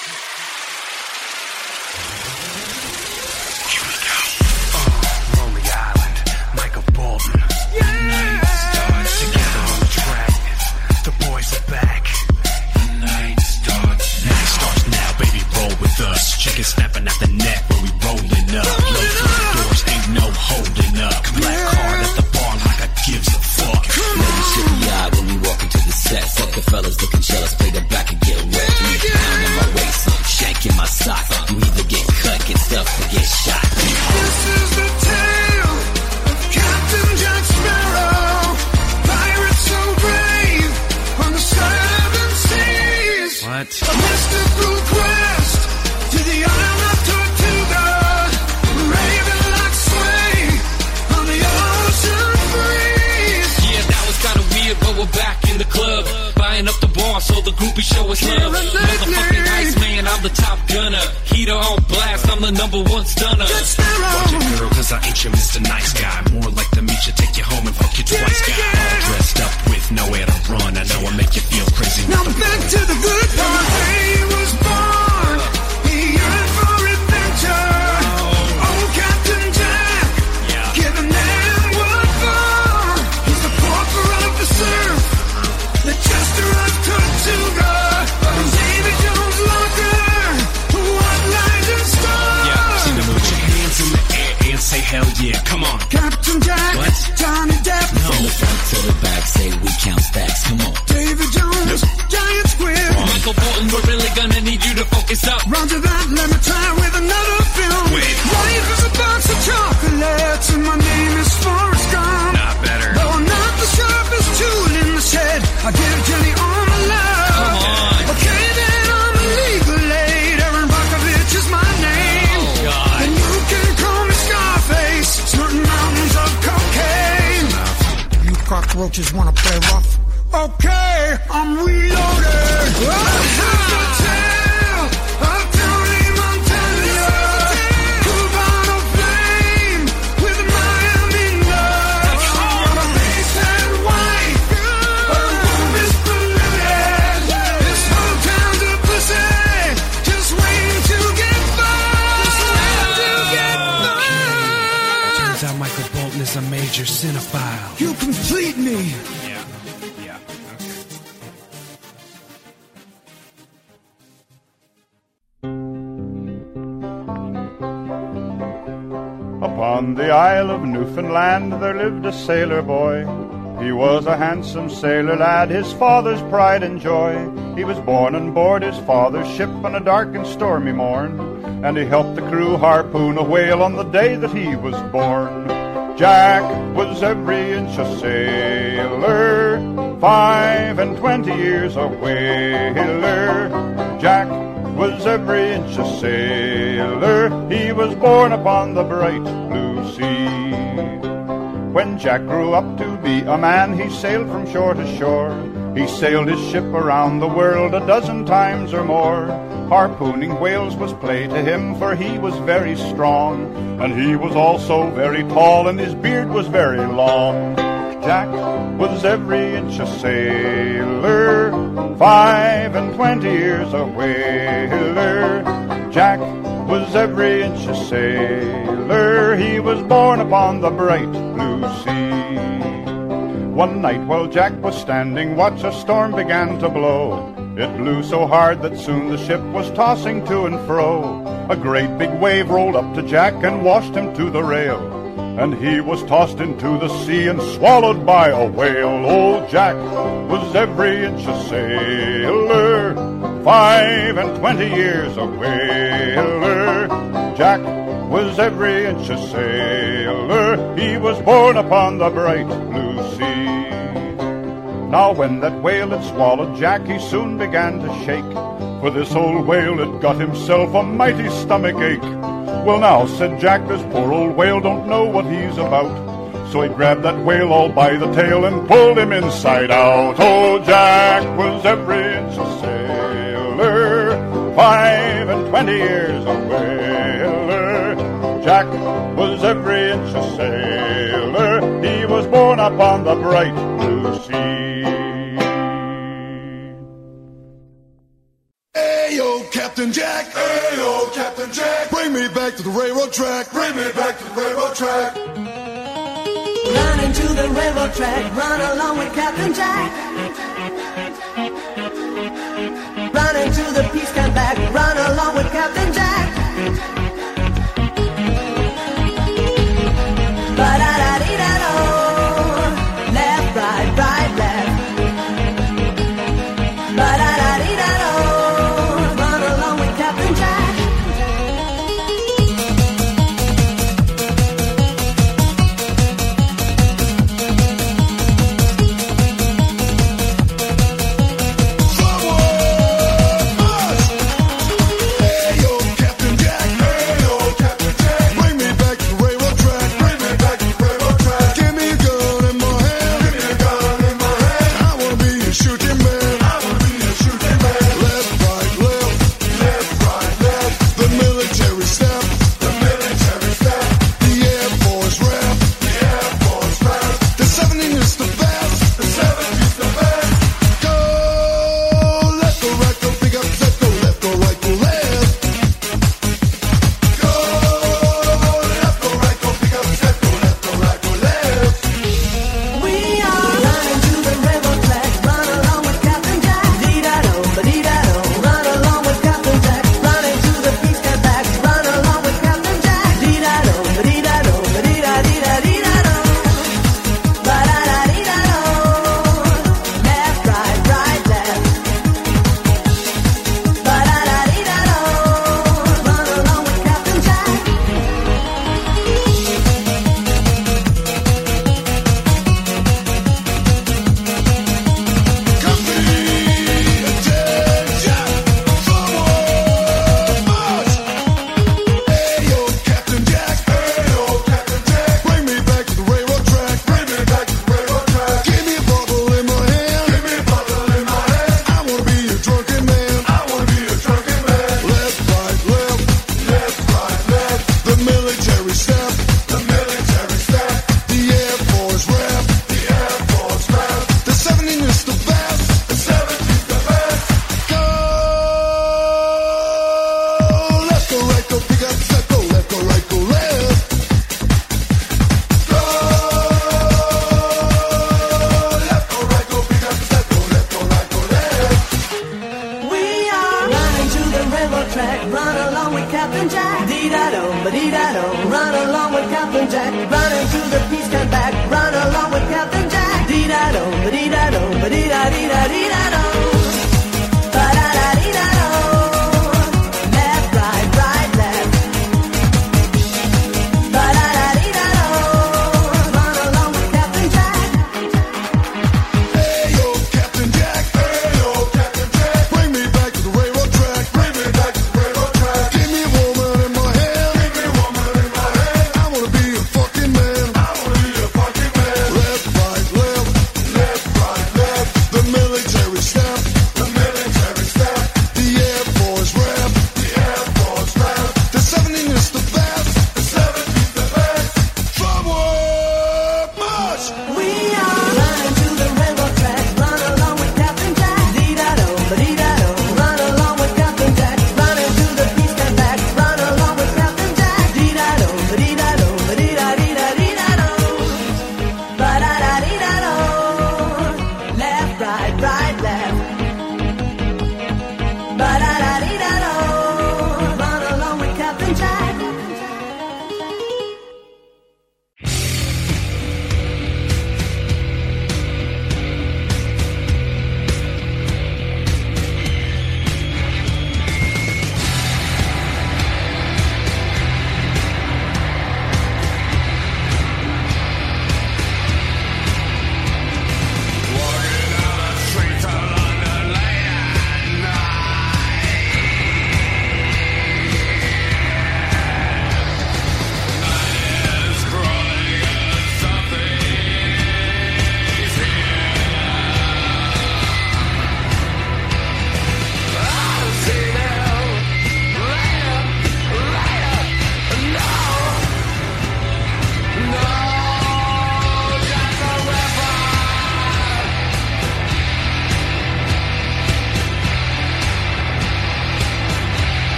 Lonely Island, Michael Bolton. Night starts together on the track. The boys are back. Night starts now, baby. Roll with us. Chicken snapping at the neck when we rolling up. Blow through the doors, ain't no holding up. Black card at the bar like I gives a fuck. Ladies shit the eye when we walk into the set. Fuck the fellas looking jealous. Play the back and get wet. Pound on my waist. star, so the groupie show us love. Motherfucking Iceman, I'm the top gunner. Heater on blast, I'm the #1 stunner. Watch it, girl, cause I ain't your Mr. Nice Guy. More like the meet you, take you home and fuck you twice, guy. All dressed up with nowhere to run. I know I make you feel crazy. Now back to the good part. He was born, he yearned for adventure. Oh, Captain Jack, give him that what for. He's the pauper of the surf, the Chester of Tortuga, Davy Jones' locker. What lies in store? Yeah, see the movie. Put your hands in the air and say hell yeah. Come on. Captain Jack, what? Johnny Depp. No. From the front to the back, say we count stacks. Come on. David Jones, Giant Squid. Michael Bolton, we're really gonna need you to focus up. Roger that, let me try with another film. Wait. Life is a box of chocolates and my name is Forrest Gump. Not better. Though I'm not the sharpest tool in the shed, I give Jenny all my love. Come on. Okay, then I'm a legal aid. Aaron Brockovich is my name. Oh, God. And you can call me Scarface, snorting mountains of cocaine. You cockroaches wanna play rough? Okay, I'm reloaded. Turns out Michael Bolton is a major cinephile. You complete me. Yeah. Upon the Isle of Newfoundland there lived a sailor boy. He was a handsome sailor lad, his father's pride and joy. He was born on board his father's ship on a dark and stormy morn, and he helped the crew harpoon a whale on the day that he was born. Jack was every inch a sailor, 25 years a whaler. Jack was every inch a sailor, he was born upon the bright blue sea. When Jack grew up to be a man, he sailed from shore to shore. He sailed his ship around the world 12 times or more. Harpooning whales was play to him, for he was very strong, and he was also very tall, and his beard was very long. Jack was every inch a sailor, 25 years a whaler. Jack was every inch a sailor, he was born upon the bright blue sea. One night while Jack was standing watch, a storm began to blow. It blew so hard that soon the ship was tossing to and fro. A great big wave rolled up to Jack and washed him to the rail, and he was tossed into the sea and swallowed by a whale. Old Jack was every inch a sailor, 25 years a whaler. Jack was every inch a sailor, he was born upon the bright blue sea. Now when that whale had swallowed Jack, he soon began to shake, for this old whale had got himself a mighty stomach ache. Well now, said Jack, this poor old whale don't know what he's about. So he grabbed that whale all by the tail and pulled him inside out. Oh, Jack was every inch a sailor, 25 years a whaler. Jack was every inch a sailor, he was born upon the bright blue sea. Ayo, Captain Jack. Ayo, Captain Jack. Bring me back to the railroad track. Bring me back to the railroad track. Running to the railroad track, run along with Captain Jack. Running to the peace camp back, run along with Captain Jack. Ba-da-da-dee-da-do, left, right, right, left. Ba-da-da-dee-da-do, run along with Captain Jack. Ayo, Captain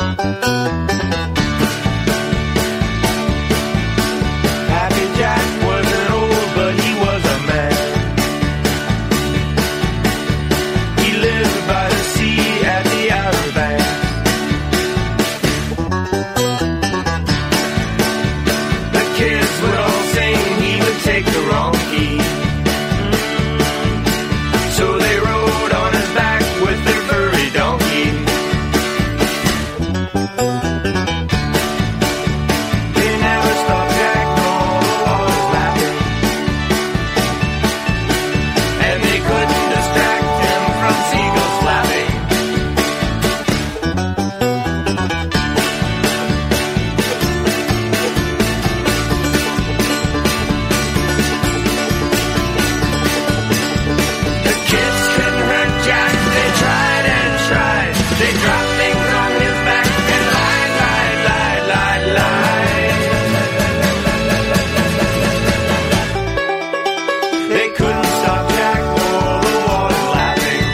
Happy Jack wasn't old, but he was a man. He lived by the sea at the Outer Banks. The kids would all sing, he would take the wrong key. So they rode on his back with their furry donkey. They never stopped Jack, all the waters lapping. And they couldn't distract him from seagulls flapping. The kids couldn't hurt Jack, they tried and tried. They dropped things on his back and lied, lied, lied, lied, lied. They couldn't stop Jack, all the water lapping.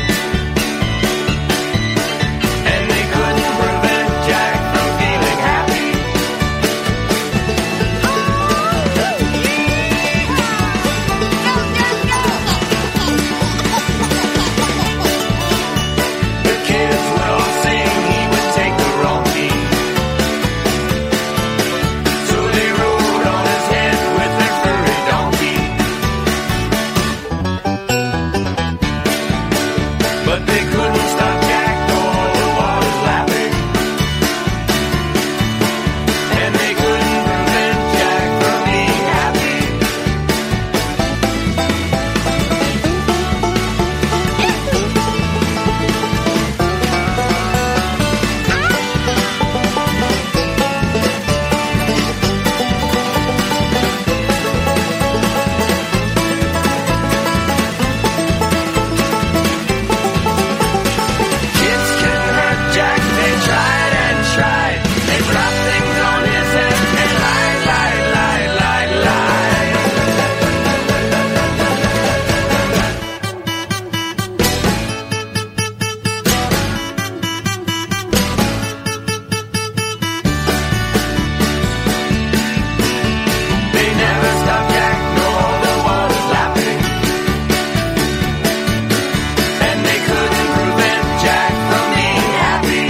And they couldn't prevent Jack from feeling happy. The kids would all sing, he would take the wrong key. So they rode on his head with their furry donkey. But they couldn't stop Jack, all the waters lapping. And they couldn't prevent Jack from being happy. Kids couldn't hurt Jack, they tried and tried. They dropped things on his head and lied, lied, lied, lied, lied. They never stopped Jack, nor the waters lapping. And they couldn't prevent Jack from being happy.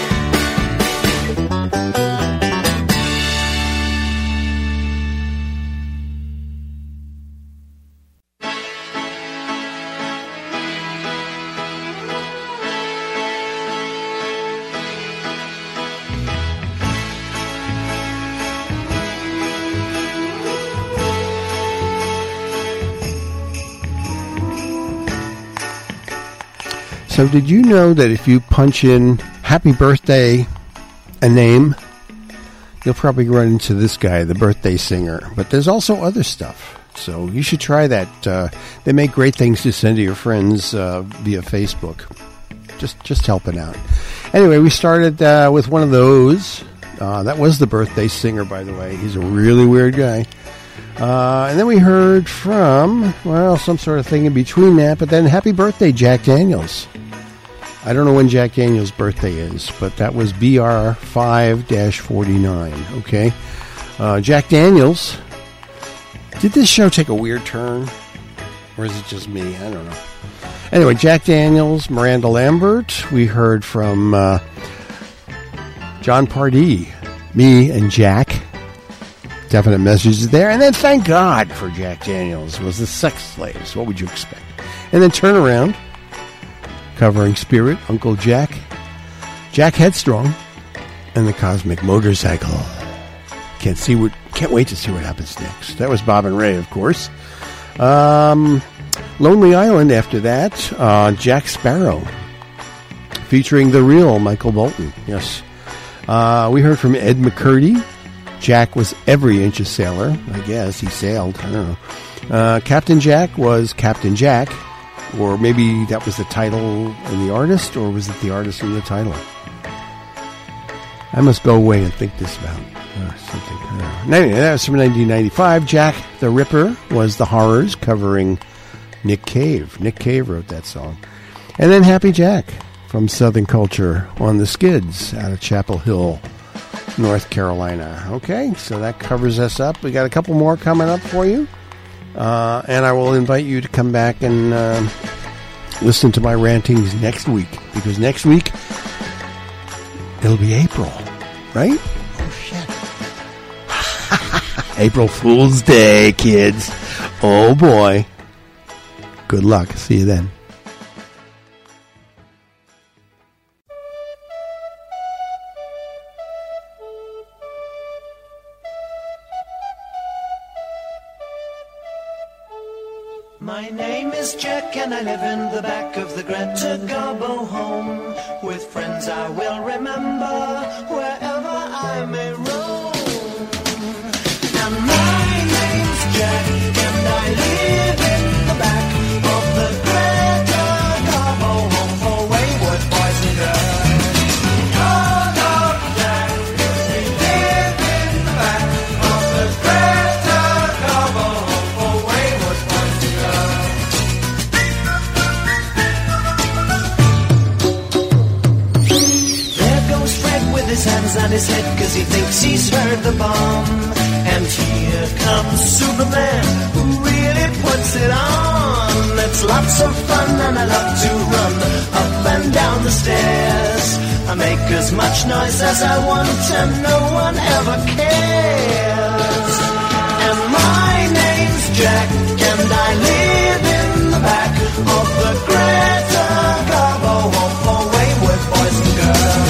So did you know that if you punch in happy birthday, a name, you'll probably run into this guy, the birthday singer. But there's also other stuff. So you should try that. They make great things to send to your friends via Facebook. Just helping out. Anyway, we started with one of those. That was the birthday singer, by the way. He's a really weird guy. And then we heard from, well, some sort of thing in between that, but then happy birthday, Jack Daniels. I don't know when Jack Daniels' birthday is, but that was BR 5-49, okay? Jack Daniels. Did this show take a weird turn? Or is it just me? I don't know. Anyway, Jack Daniels, Miranda Lambert. We heard from John Pardee, Me and Jack. Definite messages there. And then thank God for Jack Daniels was the Sex Slaves. What would you expect? And then Turn Around, covering Spirit, Uncle Jack, Jack Headstrong, and the Cosmic Motorcycle. Can't wait to see what happens next. That was Bob and Ray, of course. Lonely Island after that, Jack Sparrow, featuring the real Michael Bolton. Yes. We heard from Ed McCurdy. Jack was every inch a sailor. I guess he sailed. I don't know. Captain Jack was Captain Jack. Or maybe that was the title and the artist, or was it the artist and the title? I must go away and think this about something. Anyway, that was from 1995. Jack the Ripper was The Horrors, covering Nick Cave. Nick Cave wrote that song. And then Happy Jack from Southern Culture on the Skids out of Chapel Hill, North Carolina. Okay, so that covers us up. We got a couple more coming up for you. And I will invite you to come back and listen to my rantings next week. Because next week, it'll be April, right? Oh, shit. April Fool's Day, kids. Oh, boy. Good luck. See you then. My name is Jack and I live in the back of the Greta Garbo home. With friends I will remember wherever I may roam. And my name's Jack and I live in the back of the Greta Garbo home for wayward boys and girls. Call up Jack, we live in the back of the Greta Garbo home for wayward boys and girls. With his hands on his head cause he thinks he's heard the bomb. And here comes Superman who really puts it on. It's lots of fun and I love to run up and down the stairs. I make as much noise as I want and no one ever cares. And my name's Jack and I live in the back of the Greta Garbo home for wayward boys and girls.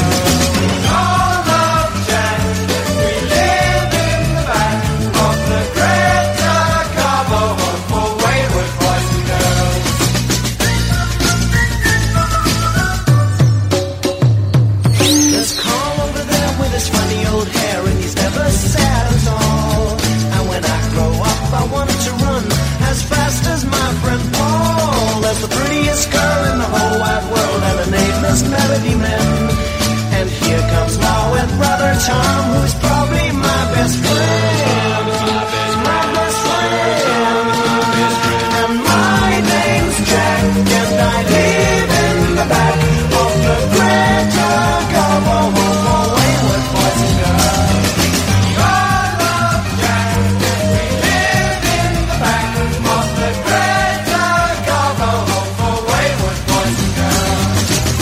The prettiest girl in the whole wide world and the nameless melody man. And here comes Law with brother Tom, who's probably my best friend. My best friend. And my name's Jack and I live in the back of the Greta Garbo home for wayward boys and girls. God love Jack, we live in the back of the Greta Garbo home for wayward boys and girls.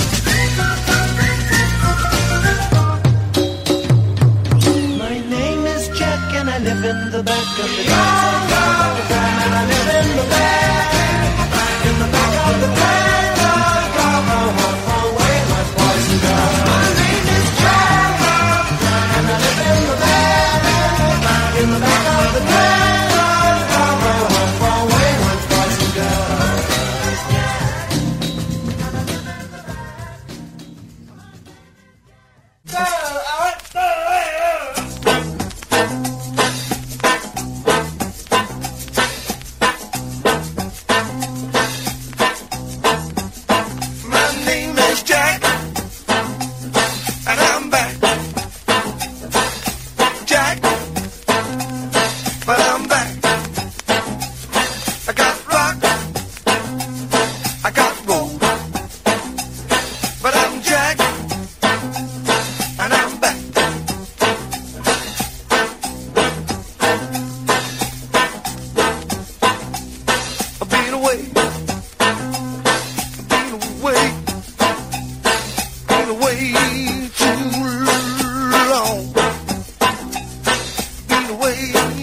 My name is Jack and I live in the back of the Greta and I live in the back of the Greta Garbo home for wayward boys and girls. My name is Jack and I live in the back of the Greta Garbo home for wayward boys and girls. My name is Jack, and I'm back. Jack, but I'm back. I got rock, I got roll, but I'm Jack, and I'm back. I've been away. Been away too long. Been away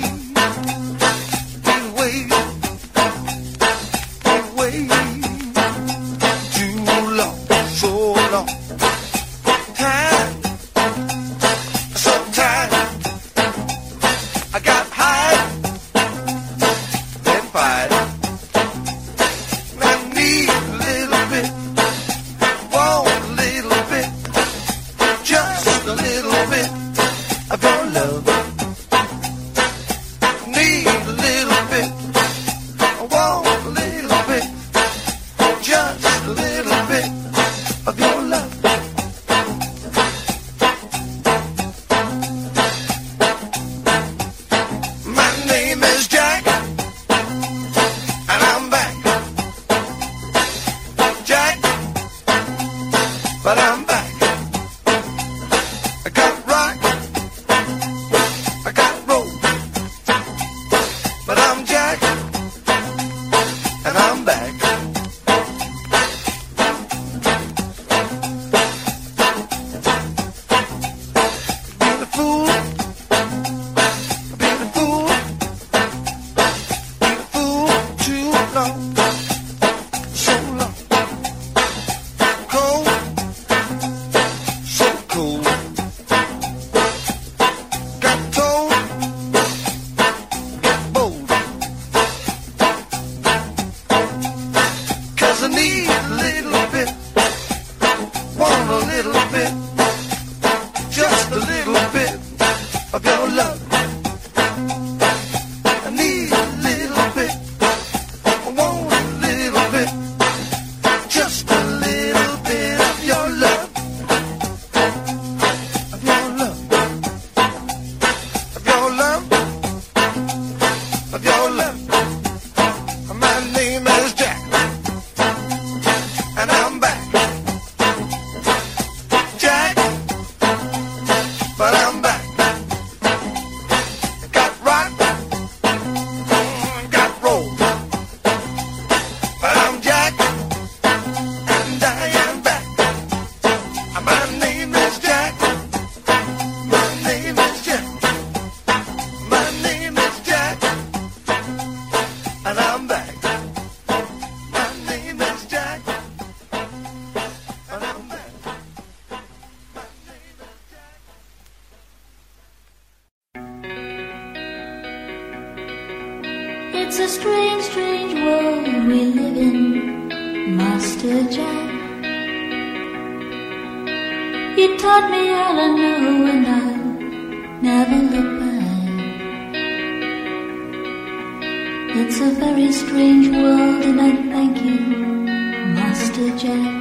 too long, so long. Time, sometime I got high, then fired. I need a little bit. Want a little bit, just a little bit of your love. Need a little bit, want a little bit, just a little bit of your love. My name is Jack, and I'm back. Jack, It's a strange, strange world we live in, Master Jack. You taught me all I know and I'll never look back. It's a very strange world and I thank you, Master Jack.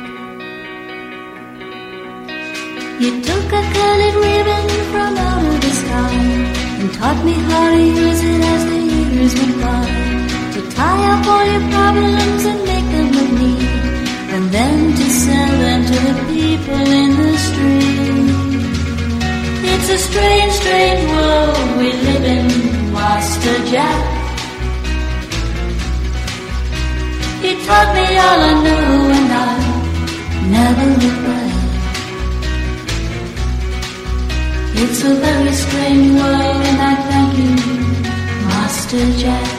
You took a colored ribbon from out of the sky and taught me how to use it as the years went by, to tie up all your problems and make them look neat, and then to sell them to the people in the street. It's a strange, strange world we live in, Master Jack. You taught me all I know and I'll never look back. It's a very strange world and I thank you, Master Jack.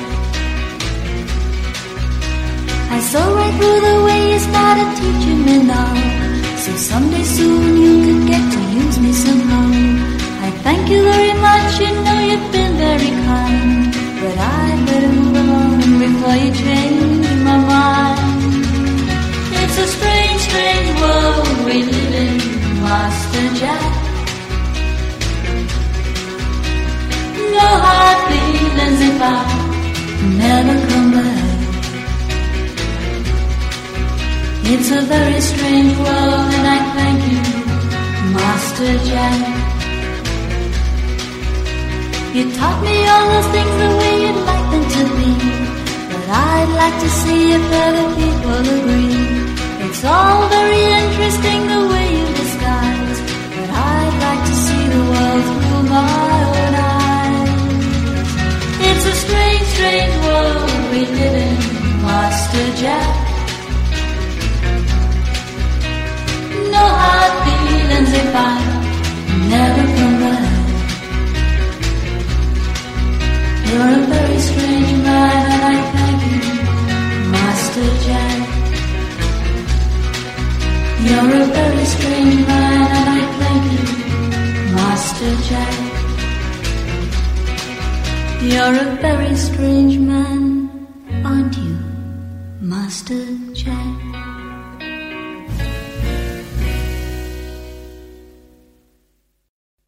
I saw right through the way you started teaching me now, so someday soon you could get to use me somehow. I thank you very much, you know you've been very kind, but I better move along before you change my mind. It's a strange, strange world we live in, Master Jack. No hard feelings if I never come back. It's a very strange world and I thank you, Master Jack. You taught me all those things the way you'd like them to be, but I'd like to see if other people agree. It's all very interesting the way you disguise, but I'd like to see the world through my own eyes. It's a strange, strange world we live in, Master Jack. No hard feelings if I never come back. You're a very strange man and I thank you, Master Jack. You're a very strange man and I thank you, Master Jack. You're a very strange man, aren't you, Master Jack?